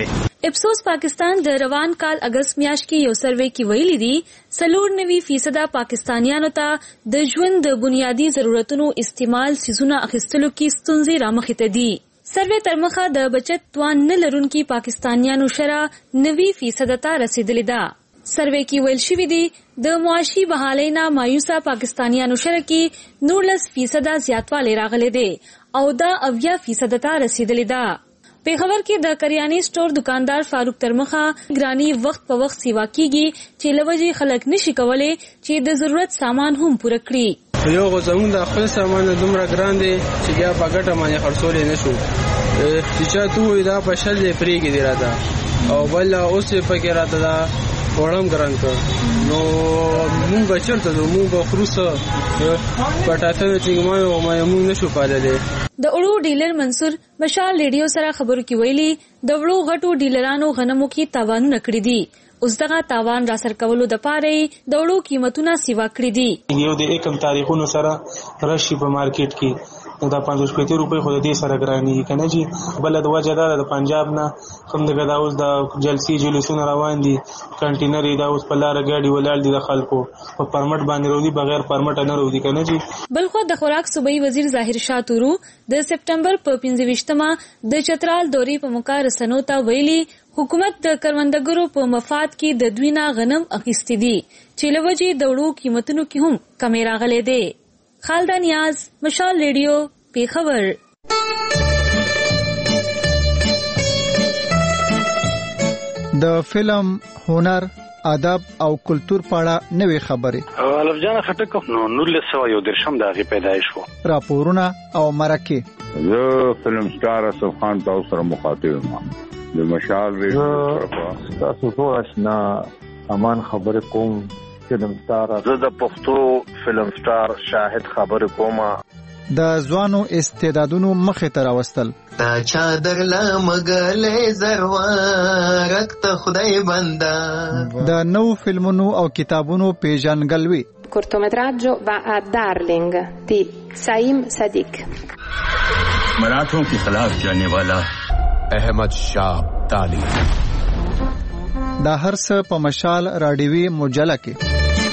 افسوس پاکستان د روان کال اگست میاشت کې یو سروې کې ویلي دي 94% پاکستانیانو ته د ژوند د بنیادی ضرورتونو استعمال سيزونه اخیستلو کې ستونزې رامخې ته دي. سروې تر مخه د بچت توان نه لرونکي پاکستانیانو شرح 90% ته رسیدلې ده. سروې کې ویل شوی دی د معاشي بحالۍ نه مایوسه پاکستانیانو شرح کې 19% زیاتوالی راغلی دی او دا 80% ته رسیدلې ده. پیښور کې د کریاني سٹور دکاندار فاروق ترمخه ګرانی وخت په وخت سیوا کیږي چې لوجي خلک نشي کولای چې د ضرورت سامان هم پوره کړي. یو غوښمن د خپل سامان دومره ګران دي چې بیا په ګټه باندې خرڅول نه شو. چې چا ته دا په شل دی پریږي دی راته او بل اوس په کې راته دا وړم ګران کړ نو مونږ بچرته نو مونږ خروسه پټاته چې ما مونږ نشو پاللې. د اړو ډیلر منصور مشال ریډیو سره خبرو کې ویلي د وړو غټو ډیلرانو غنمو کې تاوانونه کړی دي. اوس دغه تاوان را سر کولو د پاره د وړو قیمتونه سیوا کړی دي. یو د یکم تاریخونو سره راشي په مارکیټ کې دا 550 روپۍ خو د دې سره ګرانی کنه جی. بل د وجه دا د پنجاب نه کوم د غداوس د جلسي جلوسونه روان دي کنټینر دا اوس په لار غاډي ولال دي د خلکو په پرمټ باندې ورودي بغیر پرمټ نه ورودي کنه جی. بل خو د خوراک صوبایي وزیر ظاهر شاه تورو د سپټمبر په 15مه د چترال دوري په موقع رسنو ته ویلي حکومت د کروندګرو په مفاد کې د دوی نه غنم اخیستي دي چې لوجي د وړو قیمتونو کې هم کمی راغلي دي. خالده نیاز مشال ریډیو پیښور. د فلم هنر ادب او کلچر په اړه نوې خبرې الف جان خټک نو 1913 د هغه پیدایش وو. راپورونه او مرکه زه فلم سٹار اسف خان تاسو سره مخاطب یم د مشال ریډیو تاسو ټول آشنا امان خبرې کوم فلم سٹار زه د پښتو فلم سٹار شاهد خبرې کوم د ځوانو استعدادونو مخې ته راوستل تا چادر لمغلې زروارک ته خدای بندا د نو فلمونو او کتابونو پیژنګلوي. cortometraggio va a Darling di Saim Sadiq. मराठों के खिलाफ जाने वाला अहमद शाह अब्दाली. دا هر څه په مشال راډیوي مجله کې.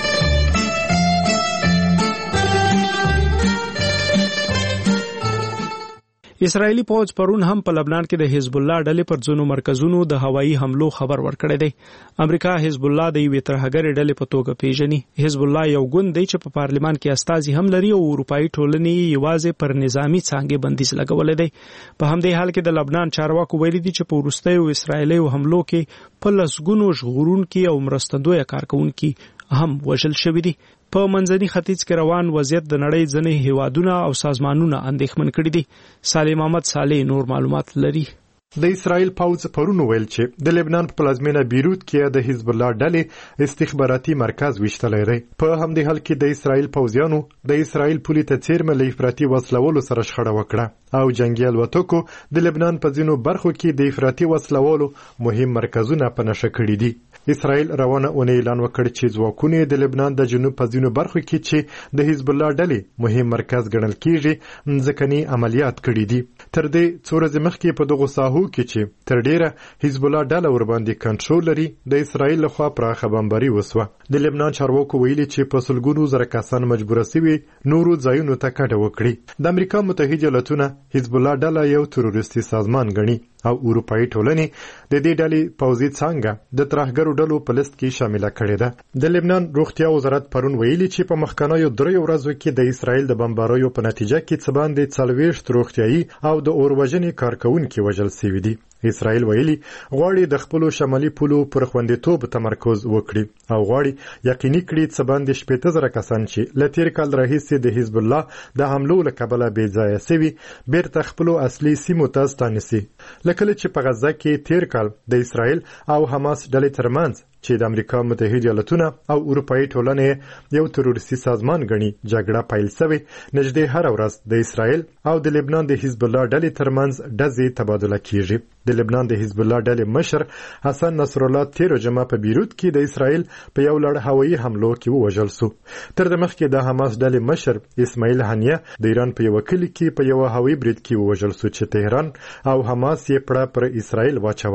اسرائیلی پوځ پرون هم په لبنان کې د حزب الله ډلې پر ځینو مرکزونو د هوایي حملو خبر ورکړی دی. امریکا حزب الله د یوې ترهګرې ډلې په توګه پیژني. حزب الله یو ګوند دی چې په پارلمان کې استازي هم لري او اروپאי ټولنې یوازې پر نظامی څانګې بندیز لګولې دی. په همدې حال کې د لبنان چارواکو ویلي دي چې په وروستیو اسرائیلي حملو کې په لسګونو ژغورونکي او مرستندوی کارکونکي هم وژل شوي دي. په منځني ختیځ کې روان وضعیت د نړۍ ځینې هیوادونه او سازمانونه اندېښمن کړي دي. صالح محمد صالح نور معلومات لري. د اسرائیل پوځ پرون ویل چې د لبنان په پلازمینه بیروت کې د حزب الله ډلې استخباراتي مرکز وشتلی دی. په همدې حال کې د اسرائیل پوځیانو د اسرائیل پولې ته څیرمه له افراطي وسلوالو سره شخړه وکړه او جنگي الوتکو د لبنان په ځینو برخو کې د افراطي وسلوالو مهم مرکزونه په نښه کړي دي. اسرائیل روانه اونۍ اعلان وکړ چې ځواکونه د لبنان د جنوب په ځینو برخو کې چې د حزب الله ډلې مهم مرکز ګڼل کیږي ځکهني عملیات کړي دي. تر دې څو ورځې مخکې په دغو ساحو کې چې تر ډیره حزب الله ډله ورباندې کنټرول لري د اسرائیل لخوا پراخه بمباري وسوه. د لبنان چارواکو ویلي چې په سلګونو زره کسان مجبوره شوي نورو ځایونو ته کډه وکړي. د امریکا متحده ایالاتونه حزب الله ډله یو تروریستي سازمان ګڼي او اروپאי ټولنې د دې ډلې پوځي څانګه د ترهګرو ډلو په لیست کې شامله کړې ده. د لبنان روغتیا وزارت پرون ویلي چې په مخکنیو 3 ورځو کې د اسرائیل د بمباریو په نتیجه کې څه باندې 40 روغتیايي او د اوروژنې کارکونکي وژل شوي دي. اسرائیل ویلي غواړي د خپل شمالي پولو پر خوندیتوب تمرکز وکړي او غواړي یقیني کړي چې باندې 15000 کسان چې ل تیر کال راهیسې د حزب الله د حملو له کبله بې ځایه شوي بیرته خپل اصلي سیمو ته ستانسي. لکه چې په غزه کې تیر کال د اسرائیل او حماس ډلې ترمنځ چې د امریکا متحده ایالاتونه او اروپאי ټولنې یو تروریستي سازمان ګڼي جګړه پیل شوې. نږدې هر ورځ د اسرائیل او د لبنان د حزب الله ډلې ترمنځ ډزې تبادله کیږي. د لبنان د حزب الله ډلې مشر حسن نصر الله تیر جمعه په بیروت کې د اسرائیل په یو لړ هوایي حملو کې ووژل شو. تر د مخکې د حماس ډلې مشر اسماعیل هنیه د ایران په یو کلی کې په یو هوایي برید کې ووژل شو چې تهران او حماس یې پړه پر اسرائیل واچوله.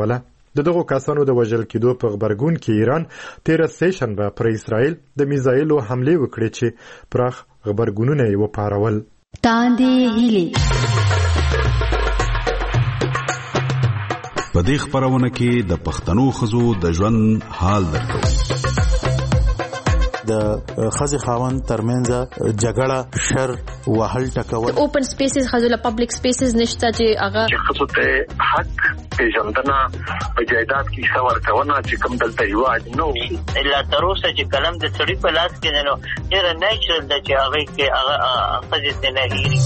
دغه کسانو د وژل کېدو په خبرګون کې ایران 13 سیشنبه پر اسرائیل د میزایلو حمله وکړې چې پراخ خبرګونونه یې وپارول. تاندې هیلې په دې خبرونه کې د پښتنو ښځو د ژوند حال درکو. د خزي خاوند ترمنځ جګړه شر وهل ټکول اوپن سپیسز خزل پبلک سپیسز نشته چې هغه خصوص ته حق پیژندنه په جایداد کې څور کونه چې کوم دلته یواج نو الا تر اوسه چې کلم د سړي په لاس کې نه ډیر نیچرل د چې هغه کې هغه خزي نه هیري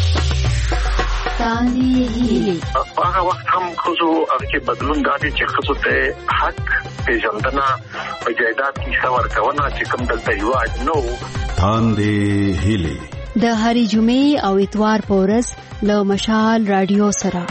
هغه وخت هم خصوص هغه بدلون دادي چې خصوص ته حق پیژندنه په جایداد کې څور کونه چې کوم دلته یواج نو تاندې هیلې د هرې جمعې او اتوار په ورځ له مشال رادیو سره.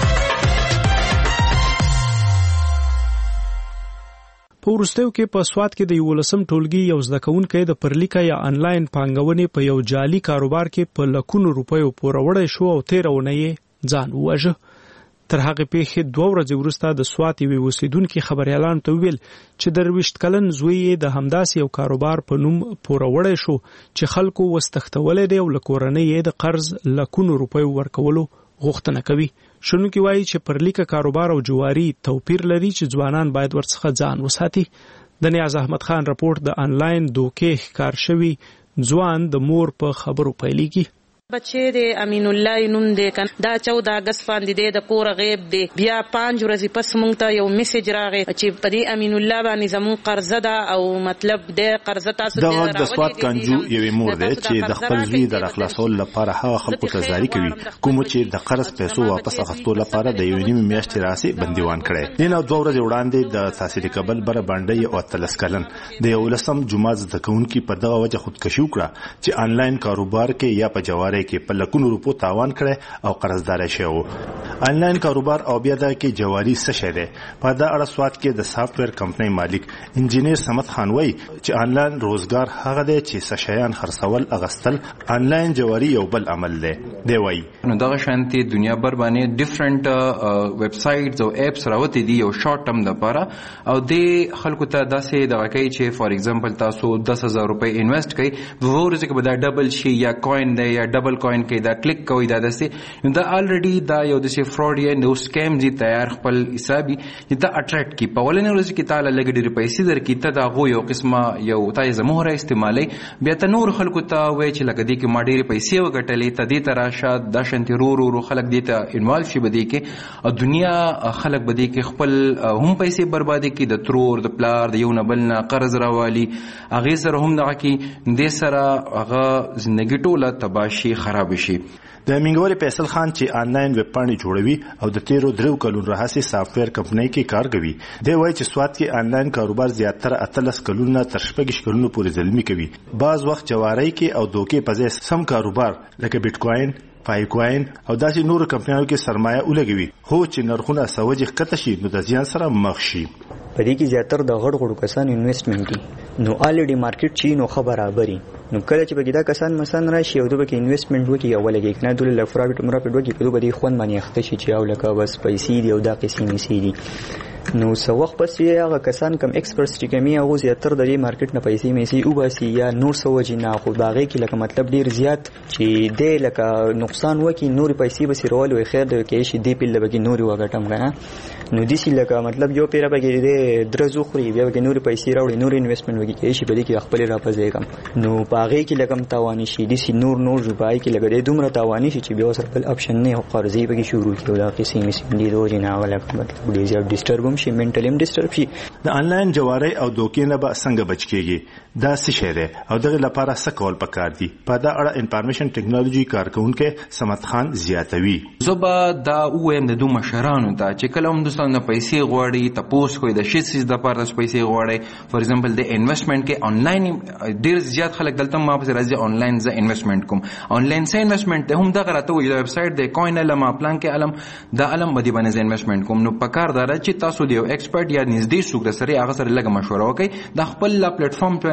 په وروستیو کې په سواد کې د 11 ټولګي یو زده کوونکی د پرلیکا یا انلاین پانګونې په یو جعلي کاروبار کې په لکونو روپیو پورې وړي شو او 13 ونې ځان وواژه. تر هغه پیښې 2 ورځې وروسته د سواد یو اوسیدونکو خبريالان ته ویل چې درويشت کلن زوی د همداسې یو کاروبار په نوم پورې وړي شو چې خلکو وستختولې دی او لکورنۍ د قرض لکونو روپیو ورکولو غوښتنه کوي. شنو کې وایي چې پرلیکا کاروبار او جواری توپیر لري چې ځوانان باید ورڅخه ځان وساتي. د نیاز احمد خان رپورت د انلاین دوکې ښکار شوی ځوان د مور په خبرو پیلېږي. بچې د امین الله نوم دی کن دا 14 اگست باندې د کور غیب دی. بیا 5 ورځې پس مونږ ته یو میسج راغی چې په دې امین الله باندې زمون قرضه ده او مطلب د قرضه تاسو د سواد کنجو یوې مور دی چې د خپل زوی د اخلاصول لپاره هغه خلکو ته جاری کوي کوم چې د قرض پیسو واپس اخیستو لپاره د یو نیم میاشتې راسي بندیوان کړي. نن 2 ورځې وړاندې د تحصیل کابل بر باندې او تلس کلن د یو لسم جمعه د کونکو په دغه وجه خودکشي وکړه چې انلاین کاروبار کې یا په جواره کې په لکونو روپو تاوان کړي او قرضدار شي. انلاین کاروبار او بیا د کې جواری څه شه ده. په دا اړه سواد کې د سافټویر کمپنۍ مالک انجینیر سمت خان وای چې انلاین روزګار هغه دی چې څه شیان خرڅول اغستل انلاین جواری یو بل عمل دی. دی وای نو دغه شانتي دنیا بر باندې ډیفرنٹ ویب سایټس او اپس راوته دي یو شارټ ټرم لپاره او د خلکو ته داسې دغه کوي چې فار ایگزامپل تاسو 10000 روپے انویسټ کړئ ورته کې به دا ډبل شي یا کوین دی یا ډبل کوین کې دا کلیک کوي دا دسته نو دا الریډي دا یو د فراډ یا نو سکیم دي تیار خپل حسابي دا اټریکټ کی په ولنه ورځ کې تعالی لګډي پیسې درکې ته دا غو یو قسمه یو تایزه مهره استعمالي بیا ته نور خلکو ته وای چې لګ دي کې ماډيري پیسې وګټلې ته دي تراشه د شنتي رو خلک دي ته انوالو شي بده کې او دنیا خلک بده کې خپل هم پیسې بربادي کې د ترور د پلار د یو نه بل نه قرض راوالي اغه سره هم دغه کې د سره هغه ژوندۍ ټوله تباشي خراب شي. د منګوري فیصل خان چې انلاین ویب پاڼې جوړوي او د 13 کلونو راهسي سافټویر کمپنۍ کې کار کوي. دی وایي چې سواد کې انلاین کاروبار زیاتره 13 کلونو تر 15 کلونو پورې ځلمي کوي. بعض وخت جواری کې او دوکې په ځای سم کاروبار لکه بیت کوین فای کوین او داسې نور کمپنیو کې سرمایه ولګوي خو چې نرخونه سوجي کته شي نو د زیان سره مخ شي. په دې کې زیاتره د غړ کسان انویسټمنټ دي نو الریډي مارکیټ چی نو خبرابري نو کله چې بګیدا کسان مثلا راشي او دوی کې انویسټمنټ وکي او لګي کنه دوی له پرایویټ مرافت وکي کله به دې خوان باندې اخته شي چې او لکه بس پیسې دی او دا قسم سي دي نو سو وخت پس هغه کسان کم ایکسپرټس چې کمی هغه زیاتره د مارکیټ نه پیسې میسي او باسي یا نور سو جنا خو باغې کې لکه مطلب ډیر زیات چې د لکه نقصان وکي نور پیسې به سیرول وي خیر د کې شي دی په لبګي نور وګټم غا نو دي سي لکه مطلب یو پیرا بګي د درزو خوري بیا بګي نور پیسې راوړي نور انویسټمنټ وکي کې شي بلې کې خپل را پځې کم نو باغې کې لکم تاوانی شي دي سي نور جوړای کې لګړې دومره تاوانی شي چې بیا سره بل اپشن نه او قرضې بګي شروع کیو دا قسم دي دوه جنا ولا مطلب ډیر زیات ډیسټرب شي منټل ډیسټرب شي. د انلاین جواری او دوکې نه به څنګه بچ کیږي دا څه شی دی او دغه لپاره څه کول پکار دي. په دا اړه انفارمیشن ټیکنالوژي کارکونکو سمت خان زیاتوي. زوبا دا اوم د دوه مشرانو ته چې کله هم دوستانه پیسې غواړي تاسو کوی د شي سیس د پاره پیسې غواړي فور ایگزامپل د انویسټمنټ کې انلاین ډیر زیات خلک دلته ما په راځي انلاین ز انویسټمنټ کوم انلاین ز انویسټمنټ هم دا غراته وي د ویب سټ د کوین لما پلان کې علم د علم بدی باندې انویسټمنټ کوم نو پکار دار چې تاسو د یو ایکسپرټ یا نږدې څوک سره هغه سره لګ مشوره وکړي د خپل پلیټ فارم ته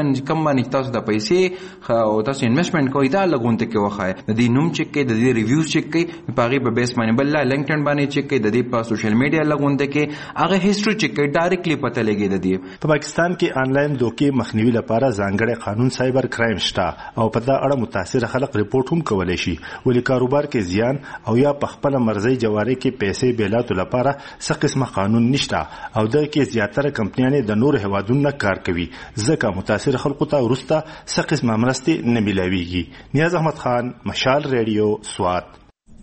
کم باندې تاسو د پیسې او تاسو انویسټمنټ کوئ دا لګونته کې وخایي د دې نوم چک کې د دې ریویوز چک کې په هغه په بیس باندې بل لینکډین باندې چک کې د دې په سوشل میډیا لګونته کې هغه هیستوري چک کې ډایرکټلی پته لګي د دې. په پاکستان کې آنلاین دوکې مخنیوي لپاره ځانګړی قانون سایبر کرائم شته او په دا اړه متاثر خلک ریپورت هم کولای شي ولې کاروبار کې زیان او یا په خپل مرزي جواري کې پیسې بیلاتو لپاره څه قسمه قانون نشته او د کې زیاتره کمپنیانې د نور هوادونو کار کوي ځکه متاثر خلکو ته ورسته څه قسمه مرستې نه ملويږي. نیاز احمد خان، مشال ریډیو، سوات.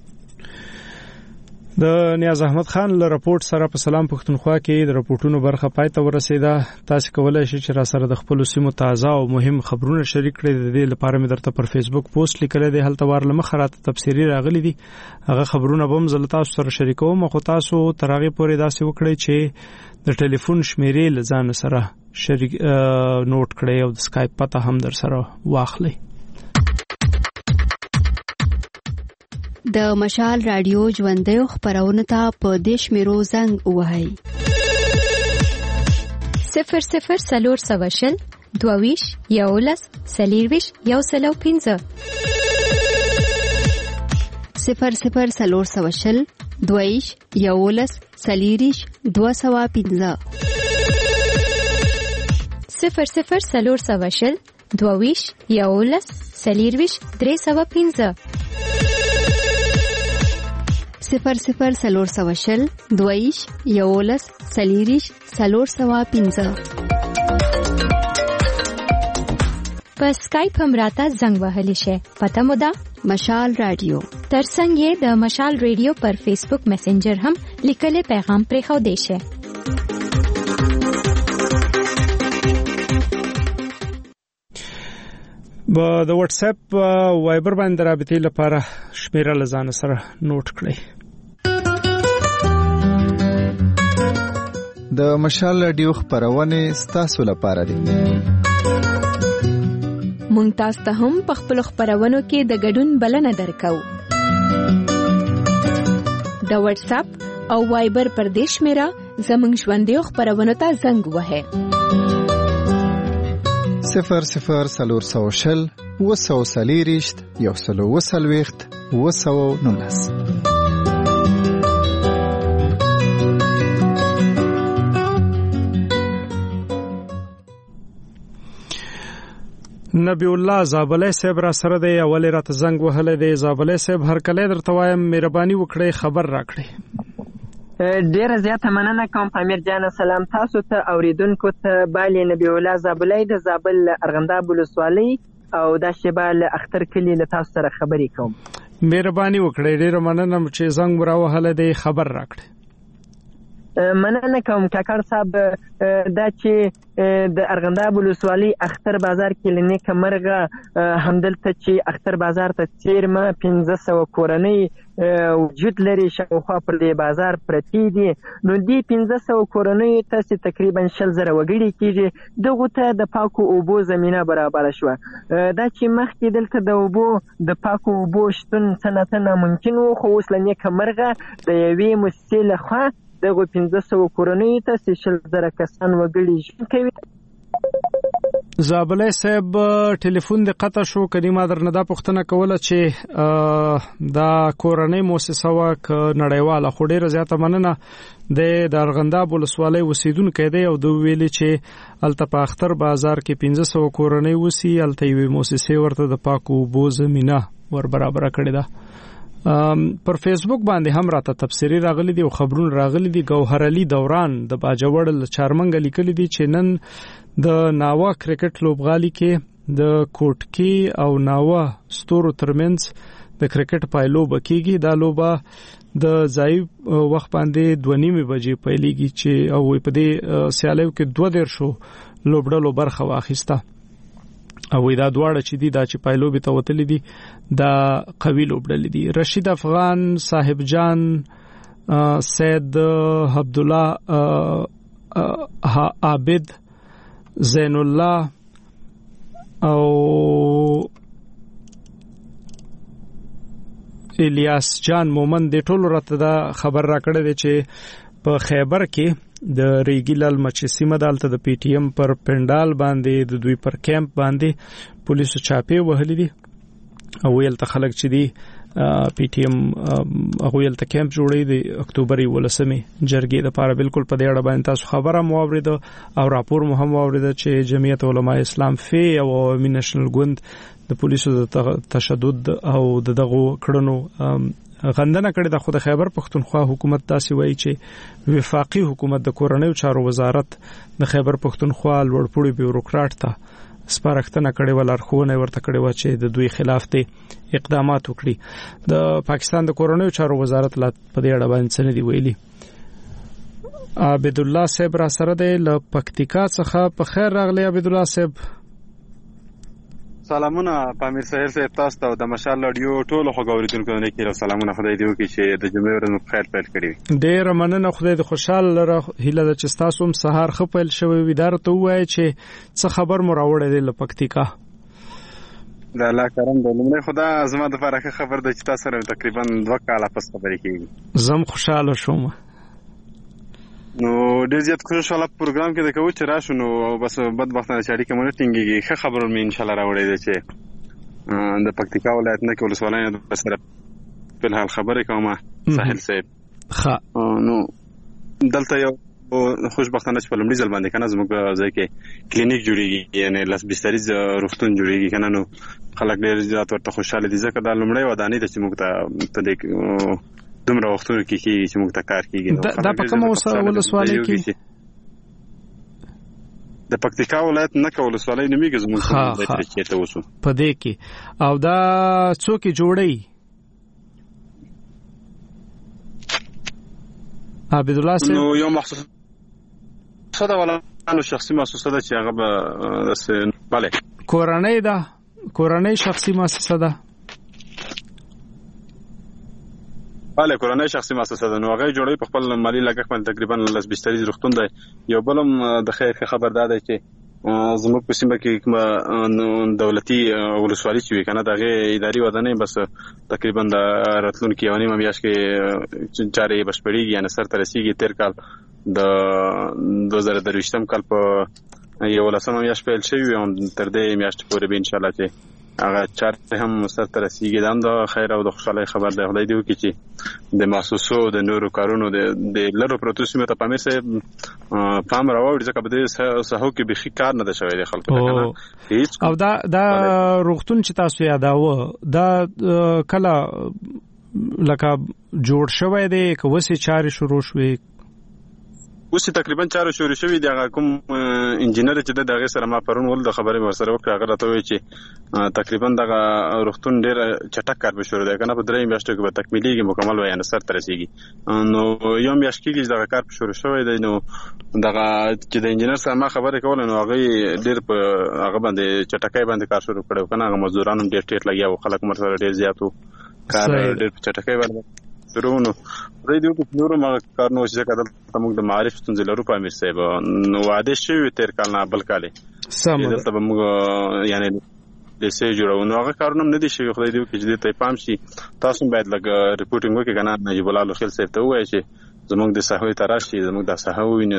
د نیاز احمد خان له راپورټ سره په سلام پښتونخوا کې د راپورټونو برخه پای ته ورسېده. تاسو کولای شئ چې را سره د خپل سیمو تازه او مهم خبرونه شریک کړئ. د دې لپاره مې درته پر فیسبوک پوسټ لیکل دی، هلته ورله مخراته تفسیری راغلي دي، هغه خبرونه به هم زه تاسو سره شریکوم. خو تاسو تر هغه پورې داسې وکړئ چې د ټلیفون شمیرې لزان سره شریک نوٹ کړئ او د اسکایپ پته هم در سره واخلئ. د مشال رادیو ژوندۍ خبرونه ته په دیش میرو زنګ وهاي 00 سلور سواشل دوویش یولس سلیرویش یو سلو 15 00 سلور سواشل دوویش یولس سلیریش 215 00 سلور سواشل دوویش یولس سلیرویش 315 00 سلور سواشل دویش یولس سلیریش سلور سوا 15 په اسکایپ هم راته زنګ وهلی شي. پته مو ده مشال رادیو. ترڅنګ یې د مشال رادیو پر فیسبوک میسنجر هم لیکل پیغام پرې خو دی شي. د واتس اپ وایبر باندې رابطې لپاره شمیره لزان سره نوٹ کړئ. د مشال رادیو خبرونه ستاسو لپاره دي. مونږ تاسو ته هم په خپل خبرونو کې د ګډون بلنه درکو. د واتس اپ او وایبر پر دیش میرا زمونږ ژوندۍ خبرونو ته زنګ وهه 00 سلور سواشل وسو سلیریشت یو سلو وسلويخت وسو نونس. نبی الله زابلې صاحب را سره دی، اول راته زنګ وهله دی. زابلې صاحب هر کله درته وایم مهرباني وکړئ خبر راکړئ. ډیره زیاته مننه کوم امیر جان. سلام تاسو ته اوریدونکو ته. بالی نبی الله زابلې د زابل ارغنداب ولسوالۍ او د شبال اختر کلی له تاسو سره خبرې کوم. مهرباني وکړئ، ډیره مننه چې زنګ راوهله دی خبر راکړئ. مننه کوم کاکړ صاحب. دا چې د ارغنداب ولسوالۍ اختر بازار کې لنیکه مرغه همدلته چې اختر بازار ته چیرمه 1500 کورنۍ وجود لري شاوخوا پر دې بازار پرتی دي. نو دې 1500 کورنۍ ته تقریبا 100,000 وګړي کېږي. دغه ته د پاکو اوبو زمينه برابر شوه. دا چې مخکې دلته د اوبو د پاکو اوبو شتون سنته ناممکن و، خو اوس لنیکه مرغه د یوې مؤسسې لخوا دغه 1500 کورنۍ ته 100,000 کسان وګړي ژوند کوي. زابلې صاحب ټلیفون د قطع شو. کدی ما درنه دا پوښتنه کوله چې دا کورنۍ مؤسسه واک نړیواله خو ډیره زیاته مننه د ارغنداب ولسوالۍ اوسیدونکو دی او د ویلي چې الته په اختر بازار کې 1500 کورنۍ وسی الته یو مؤسسه ورته د پاکو بو زمينه ور برابر کړی ده. پر فیسبوک باندې هم راته تفسیری راغلي دي او خبرونه راغلي دي. گوهر علي دوران د باجوړ چارمنګ لیکلي دي چې نن د ناوا کرکټ لوبغالي کې د کوټکی او ناوا ستورو ترمنځ د کرکټ پایلوبه کیږي. دا لوبه د ځای وخت باندې 2:30 بجې پیلېږي چې او په دې سیالیو کې 2 شو لوبډلو برخه واخیسته او دا دواړه چې دي دا چې پایلوبې ته وتلې دي دا قوي لوبډلې دي. رشید افغان، صاحب جان، سید عبد الله عابد، زین الله او الیاس جان مومن د ټولو راته دا خبر را کړی دی چې په خیبر کې د ریګیلال مچسیمه دالته د پی ټی ایم پر پندال باندې د دوی پر کیمپ باندې پولیسو چاپې وهلې دي او ویل ته خلک چې دی پی ټی ایم هغه ویل ته کیمپ جوړې د اکتوبر 18 جرګې د لپاره بالکل په دې اړه باندې تاسو خبره مو اوریده او راپور مو هم اوریده چې جمعیت علماء اسلام فی او عوامي نېشنل ګوند د پولیسو د تشدد او دغه کړنو غندنه کړې د خود خیبر پښتونخوا حکومت داسې وایي چې وفاقي حکومت د کورنیو چارو وزارت د خیبر پښتونخوا لوړپوړي بیوروکرات ته سپارښتنه کړې و لارښوونه ورته کړې و چې د دوی خلاف ته اقدامات وکړي د پاکستان د کورنیو چارو وزارت لا په دې اړه باندې څه نه دی ویلي عبد الله صاحب را سره دی له پکتیکا څخه په خیر راغلی عبد الله صاحب سلامونه پامیر صاحب تاسو ته د مشال رادیو ټولو خوګوریدونکو نه کیره سلامونه خدای دې وکړي چې د جمعې ورځ مو خیر پیل کړی ډیر مننه خدای دې خوشاله لره هیله د چې تاسو هم سهار خپل شوی ویدار ته وای چې څه خبر مو راوړی دی له پکتیکا د الله کرم د لمړي خدا زما د فرخه خبر د چې تاسو سره تقریبا 2 کاله پس خبرې کیږي زم خوشاله شوم نو ډیر زیات خوشاله پروګرام کې د کوم چې راشو نو بس بدبختانه چې اړیکه مونږ ټینګيږي ښه خبرونه مې ان شاء الله راوړې ده چې د پکتیکا ولایت نه کې ولسوالۍ د سره په الحال خبرې کومه ساحل صاحب ښه نو دلته یو خوشبختانه چې په لمړي ځل باندې کنه زموږ ځای کې کلینیک جوړیږي یعنی لاس بستریز روغتون جوړیږي کنه نو خلک ډیر زیات ورته خوشاله دي ځکه د لمړی ودانې د چې موږ ته د دومره وختونو کې چې موږ ته کار کیږي دا په کومه ولسوالۍ کې د پکتیکا ولایت نه کول ولسوالۍ نوميږي زموږ د ترکیه ته وسو په دې کې او دا څوک جوړي عبد الله صاحب نو یو مخصوص صدا ولا انو شخصي مؤسسه ده چې هغه bale کورنۍ شخصي مؤسسه ده bale کورنۍ شخصي مؤسسه ده نو هغه جوړي په خپل مالی لګښت باندې تقریبا لاس بستری روغتون دی یو بلم د خیر خبر ده چې زموږ په سیمه کې کوم دولتي ولسوالۍ چې کنه دغه اداري ودانې بس تقریبا د راتلونکو یونی میاشت کې چارې بشپړیږي یعنی سر ترسیږي تیر کال د 2023 کال په یو لسمه میاشت پیل شوی او تر دې میاشت پورې به ان شاء الله چې هغه چارې هم سر ترسیږي دا خیر او د خوشحالي خبر دی خدای دې وکړي چې د محسوسو د نورو کارونو د لرو پروتوسیمه ته پامیر سه پام راوړي ځکه په دې سهو کې به کار نه ده شوی دی خلکو ته او دا روغتون چې تاسو یاداوه دا کله لکه جوړ شوی دی کوسه چارې شروع شوې اوس تقریبا 4 شوري شوی دی هغه کوم انجینر چې دغه سره ما پرون ول د خبرې ورسره وکړه هغه راته وی چې تقریبا دغه روغتون ډیر چټک کار به شروع دی کنه په درې میاشتو کې به تکمیلېږي مکمل وای نه سر ترسيږي نو یو میاشت کې دغه کار شروع شوی دی نو دغه چې د انجینر سره ما خبرې کول نو هغه ډیر په هغه باندې چټکای باندې کار شروع کړو کنه هغه مزدورانو ډیر ټیټ لګیا خلک مر سره ډیر زیاتو کار ډیر چټکای باندې درونو ریډیو په نورو ما کارنو چې کړه موږ د معرفت ستونزې لرو په امیر صاحب نو وعده شوی تیر کال نه بل کال سم دلته موږ یعنی د سې جوړو نو هغه کارونه نه دي شوی خدای دې وکړي چې ته پام شي تاسو باید لګ ریپورټینګ وکړئ کنه نجیب الله لوخیل صاحب ته وایي چې زموږ د صحوی تراشي زموږ د صحوی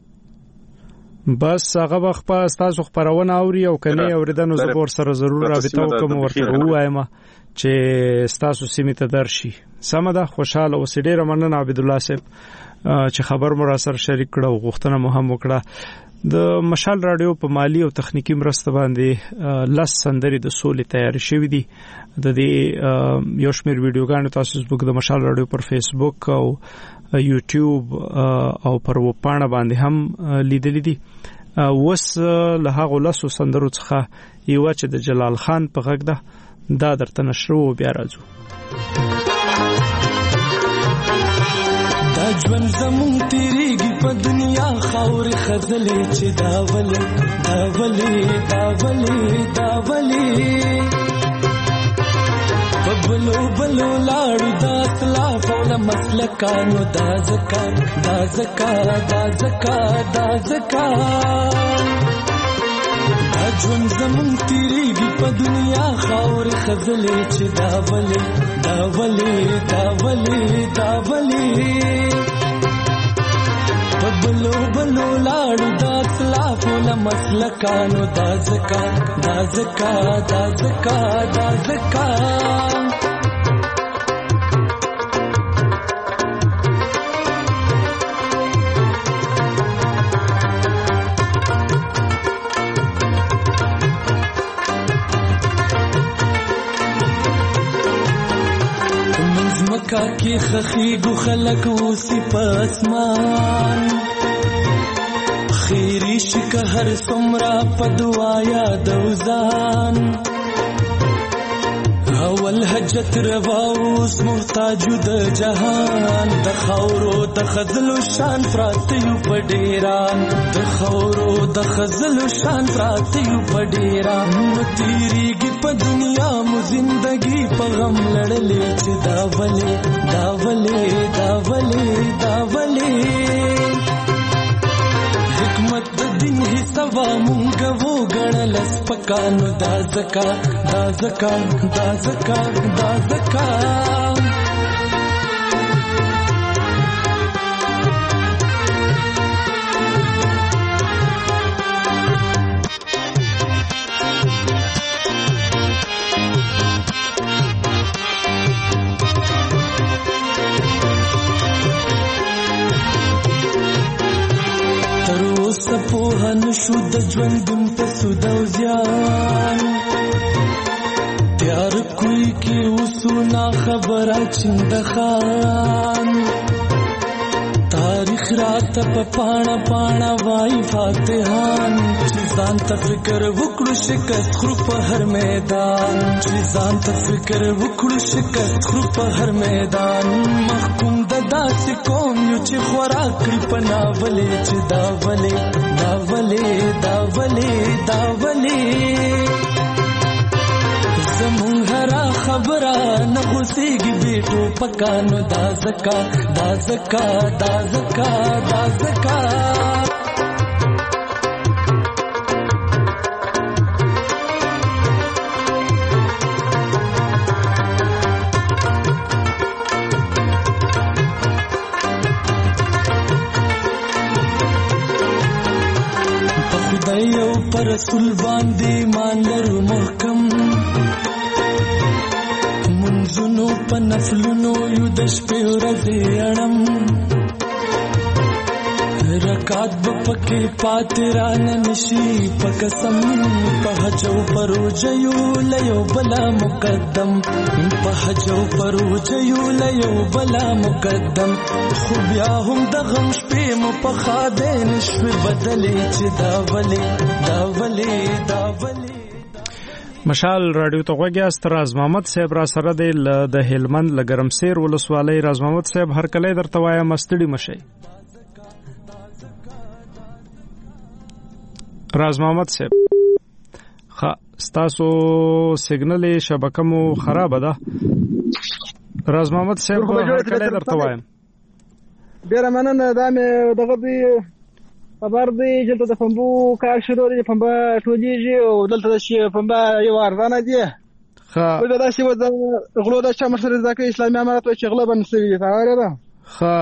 نه بس هغه وخت په تاسو خبرونه اوري او کني اوریدنو زبر سره ضرور رابطه وکم ورته وایم چې تاسو سیمه ته درشي سم ده خوشاله اوسې ډیر مننه عبد الله صاحب چې خبر مو را سره شریک کړو غوښتنه مو هم وکړه د مشال رادیو په مالی او تخنیکی مرسته باندې لاس سندري د سولې تیار شوې دي د دې یو شمېر ویډیوګانو تاسو د مشال رادیو پر فیسبوک او یوټیوب او پر وپاڼه باندې هم لیدلې دي وس له هغه لاسو سندرو څخه یو چې د جلال خان په غږ ده دا درته نشرو بیا راځو دا ژوند زمون تیریږي په دنیا خاور خزلې چې دا ولې بلو لاړو دا اطلاف او مسلکانو دا زکا ژوند زمون تیریږي په دنیا خاور خزلې چې دا ولې بلو بلو لاړو دا اسلاف ول مسلکانو دا زکا دا زکا دا زکا دا زکا مکا کی خخیگو خلق اوسی پاسمان خیریش که هر سمرا پدوایا دوزان اول حجت رواوس محتاجو د جهان د خورو د خزلو شان فراتیو پډیران د خورو د خزلو شان فراتیو پډیران نو تیریږي په دنیا مو زندگی په غم لړلې چې دا ولې حکمت د دین هي سوا مونږ وو غړل سپکانو دا زکا دا زکا دا زکا دا زکا سپوهن شو د ژوندون په سود او زیان تیار کوي کې وسونا خبره چند خان تاریخ رات په پاڼه پاڼه وای فاتحان چې ځان ته فکر وکړو شکست خرو په هر میدان چې ځان ته فکر وکړو شکست خرو په هر میدان محکوم د داسې قوم یو چې خوراک کړي په ناولې چې دا ولې زمون هرا خبره نه غوسېږي بیٹو پکانو دا زکا دا زکا دا زکا دا زکا یو پر رسول باندې مان لرو محکم منځونو په نفلونو یو د شپې ورځې اړم رکعت به پکې پاتې رانه نشي په قسم په حج او پروژ یو لیو بلا مقدم په حج او پروژ یو لیو بلا مقدم خو بیا هم د غم شپې مو په خاده نشوي بدلې چې دا ولې مشال رادیو ته غوږی راز محمد صاحب را سره د هلمند لګرمسیر ولسوالۍ راز محمد صاحب هر کله درته وایم مستړي مشي راز محمد صاحب ستاسو سیګنل شبکه مو خراب ده راز محمد صاحب هر کله درته وایم ډیر مننه دا مې دغه دی خبر دی چې د پنبو کار شروع دی پنبه ټولیږي او دلته د شي پنبه یو ارزانه دی ها دا شی و غلو د چا مشر ځکه اسلامي امارات چې غلا بنسوي دا وره ها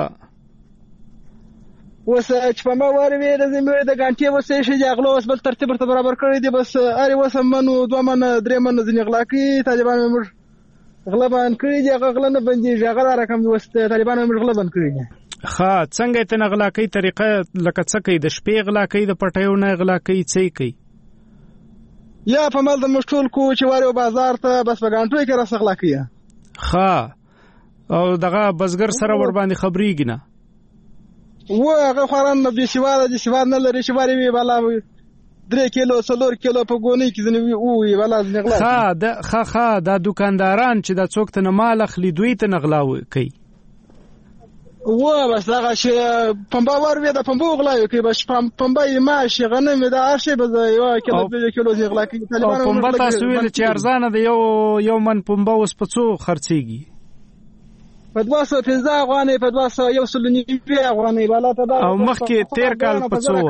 وس چې پنبه وروي د زموږ د غانټي وسې شي غلو وس بل ترتیب برابر کړی دی بس اری وسمنو دوه من درې من ځنی غلا کی طالبان موږ غلا باندې کړی دی غلا نه بندي غلا رقم وست طالبان موږ غلا باندې کړی دی ها څنګه ته نغلا کوي طریقه لکه څه کوي د شپې غلا کوي د پټیو نه غلا کوي څه کوي یا په مال د مشټول کو چې واره بازار ته بس بغانټوي کې راسغلا کوي ها او دغه بزګر سره ور باندې خبريږي نه و هغه خوران د شواله د شواد نه لري شواري وی بالا 3 کیلو 4 کیلو په ګونی کې ځنی وی بالا نغلا ها د دکانداران چې د څوک ته مال اخلي دوی ته نغلا کوي و بس هغه شی پنبه وروي د پنبه غلاوي کوي بس پنبه ماشي غنم د ارشي به یو کیلو غلا کوي طالبان پنبه تاسو ویل چې ارزانه د یو من پنبه اوس په څو خرڅيږي په 215 افغانۍ په 290 افغانۍ بالا ته او مخکې 13 کال په څو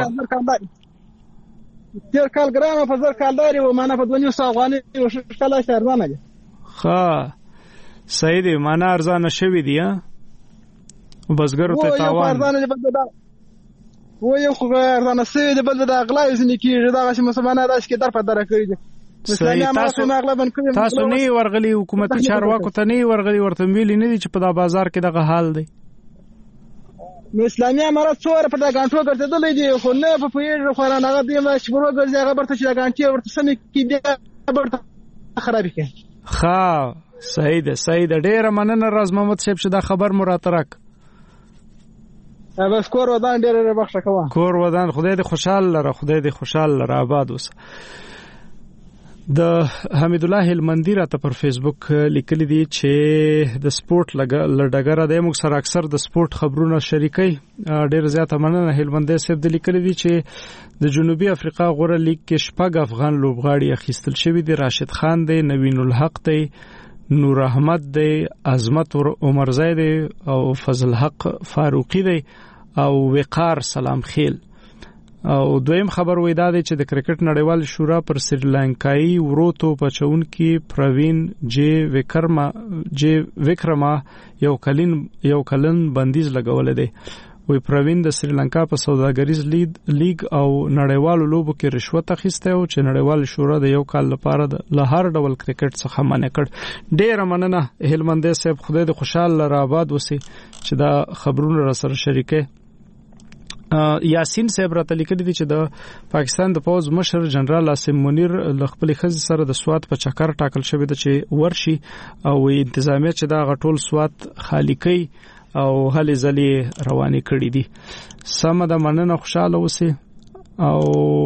تیر کال ګرام په زر کالداري و معنا په 200 افغانۍ وشکله ارزانه دي ها صحیح دی معنا ارزانه شوی دی بزګر ته تاوان و یو خو ارزانه سوی د بل د اغلا ځنی کیږي دا چې مسلمانانه داس کې در په در کوي تاسو نه ورغلي حکومتي چارواکو ته نه ورغلي ورته ویلي نه دي چې په دا بازار کې دغه حال دی. نو اسلامي امارات څوره په دا غانټو ګرځېدلې دي خو نه په پیژ خو را نه دی ما چې ورو ګرځي هغه برته چې دا غانټي ورته سمې کې بیا برته خراب کړي. ښه صحیح ده ډېر مننه راز محمد صاحب چې دا خبر مو راترک. بس کور ودان ډېر بخښه کوه. کور ودان خدای دې خوشحال لره آباد اوسه. د حمید الله هلمندی راته پر فیسبوک لیکلی دی چې د سپورت لډګره د موږ سره اکثر د سپورت خبرونه شریکي. ډېر زیاته مننه هلمندی صاحب د لیکلی دی چې د جنوبي افریقا غوړه لیگ کې 6 افغان لوبغاړي اخیستل شوی دي. راشد خان دی، نوین الحق دی، نور احمد دی، عظمت عمرزی دی او فضل حق فاروقی دی او وقار سلام خیل. او دویم خبر وېدا دی چې د کرکټ نړیوال شورا پر سریلانکایي وروتو پچون کې پروین جی وکرما یو کلن بندیز لګول دی. وی پروین د سریلانکا په سوداګریز لیگ او نړیوالو لوبو کې رشوت اخیسته او چې نړیوال شورا د یو کال لپاره له هر ډول کرکټ څخه منع کړ. ډېر مننه هلمندی صاحب، خدای دې خوشاله را آباد وسی چې دا خبرونه را سره شریکه. یاسین صاحب راته لیکلي دي چې د پاکستان د پوز مشر جنرال عاصم منیر ل خپل خزي سره د سوات په چکر ټاکل شوی د چې ورشي او انتظامیه چې دا غټول سوات خالی کوي او هلې ځلې روانې کړې دي. سم د مننه خوشاله اوسئ. او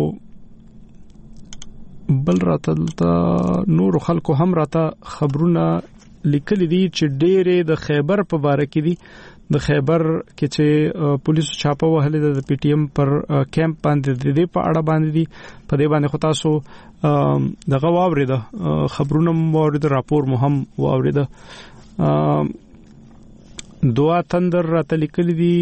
بل راته نور خلکو هم راته خبرونه لیکلي دي چې ډېرې د خیبر په باره کې دي. د خیبر کې چې پولیسو چاپه وهلې د پی ټی ایم پر کیمپ باندې د دې په اړه باندې دي. په دې باندې خو تاسو دغه واورید خبرونه واورید، راپور مو هم واورید. دعا تندر راته لیکلي دي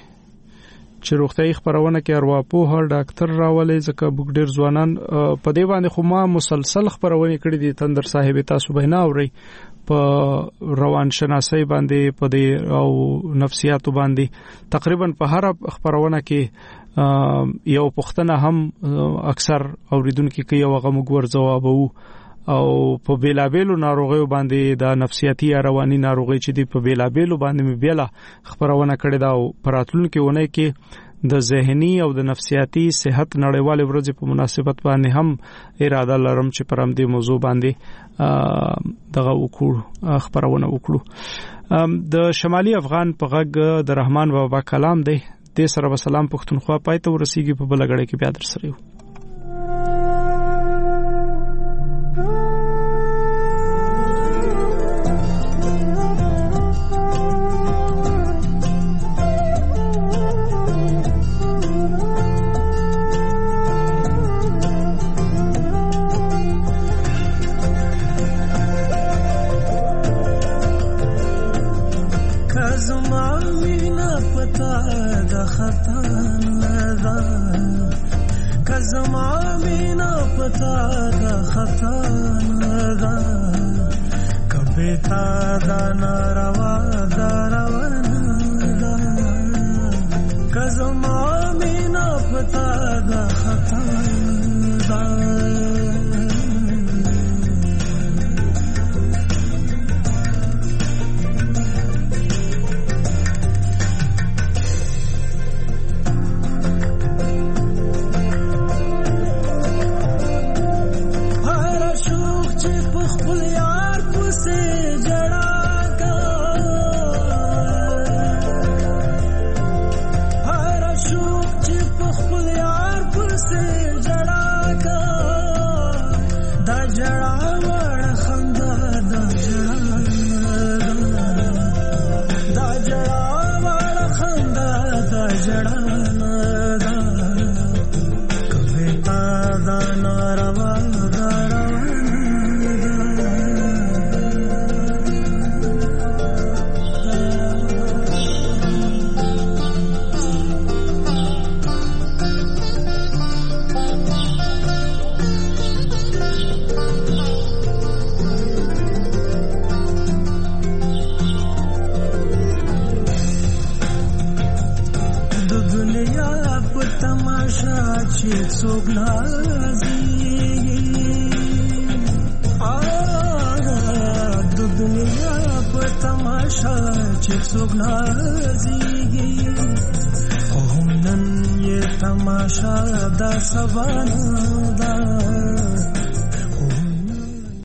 چې روغتیايي خبرونه کې ارواپوه ډاکټر راولې ځکه بوګ ډیر ځوانان په دې باندې خو ما مسلسل خبرونه کړې دي. تندر صاحب تاسو به نه اوري په روان شناسي باندې په دې او نفسیاتو باندې تقریبا په هر خبرونه کې یو پښتنه هم اکثر اوریدونکو کې یو غو مګور جواب وو او په بیلابېلو ناروغیو باندې د نفسیاتي رواني ناروغي چې دی په بیلابېلو باندې بیلا خبرونه کړې دا او پراتلونکو ونه کې د ذهني او د نفسیاتي صحت نړیوال ورځ په مناسبت باندې هم اراده لرم چې پر هم دې موضوع باندې دغه وکړو خبرونه وکړو. د شمالي افغان په غږ د رحمان بابا کلام دی. د سره سلام پښتونخوا پاتې ورسیږي په بلګړې کې بیا در سره یو. خپل یار پسې جړا کا چې څوک نازيږي خو هم نن یې تماشا دا سبا دا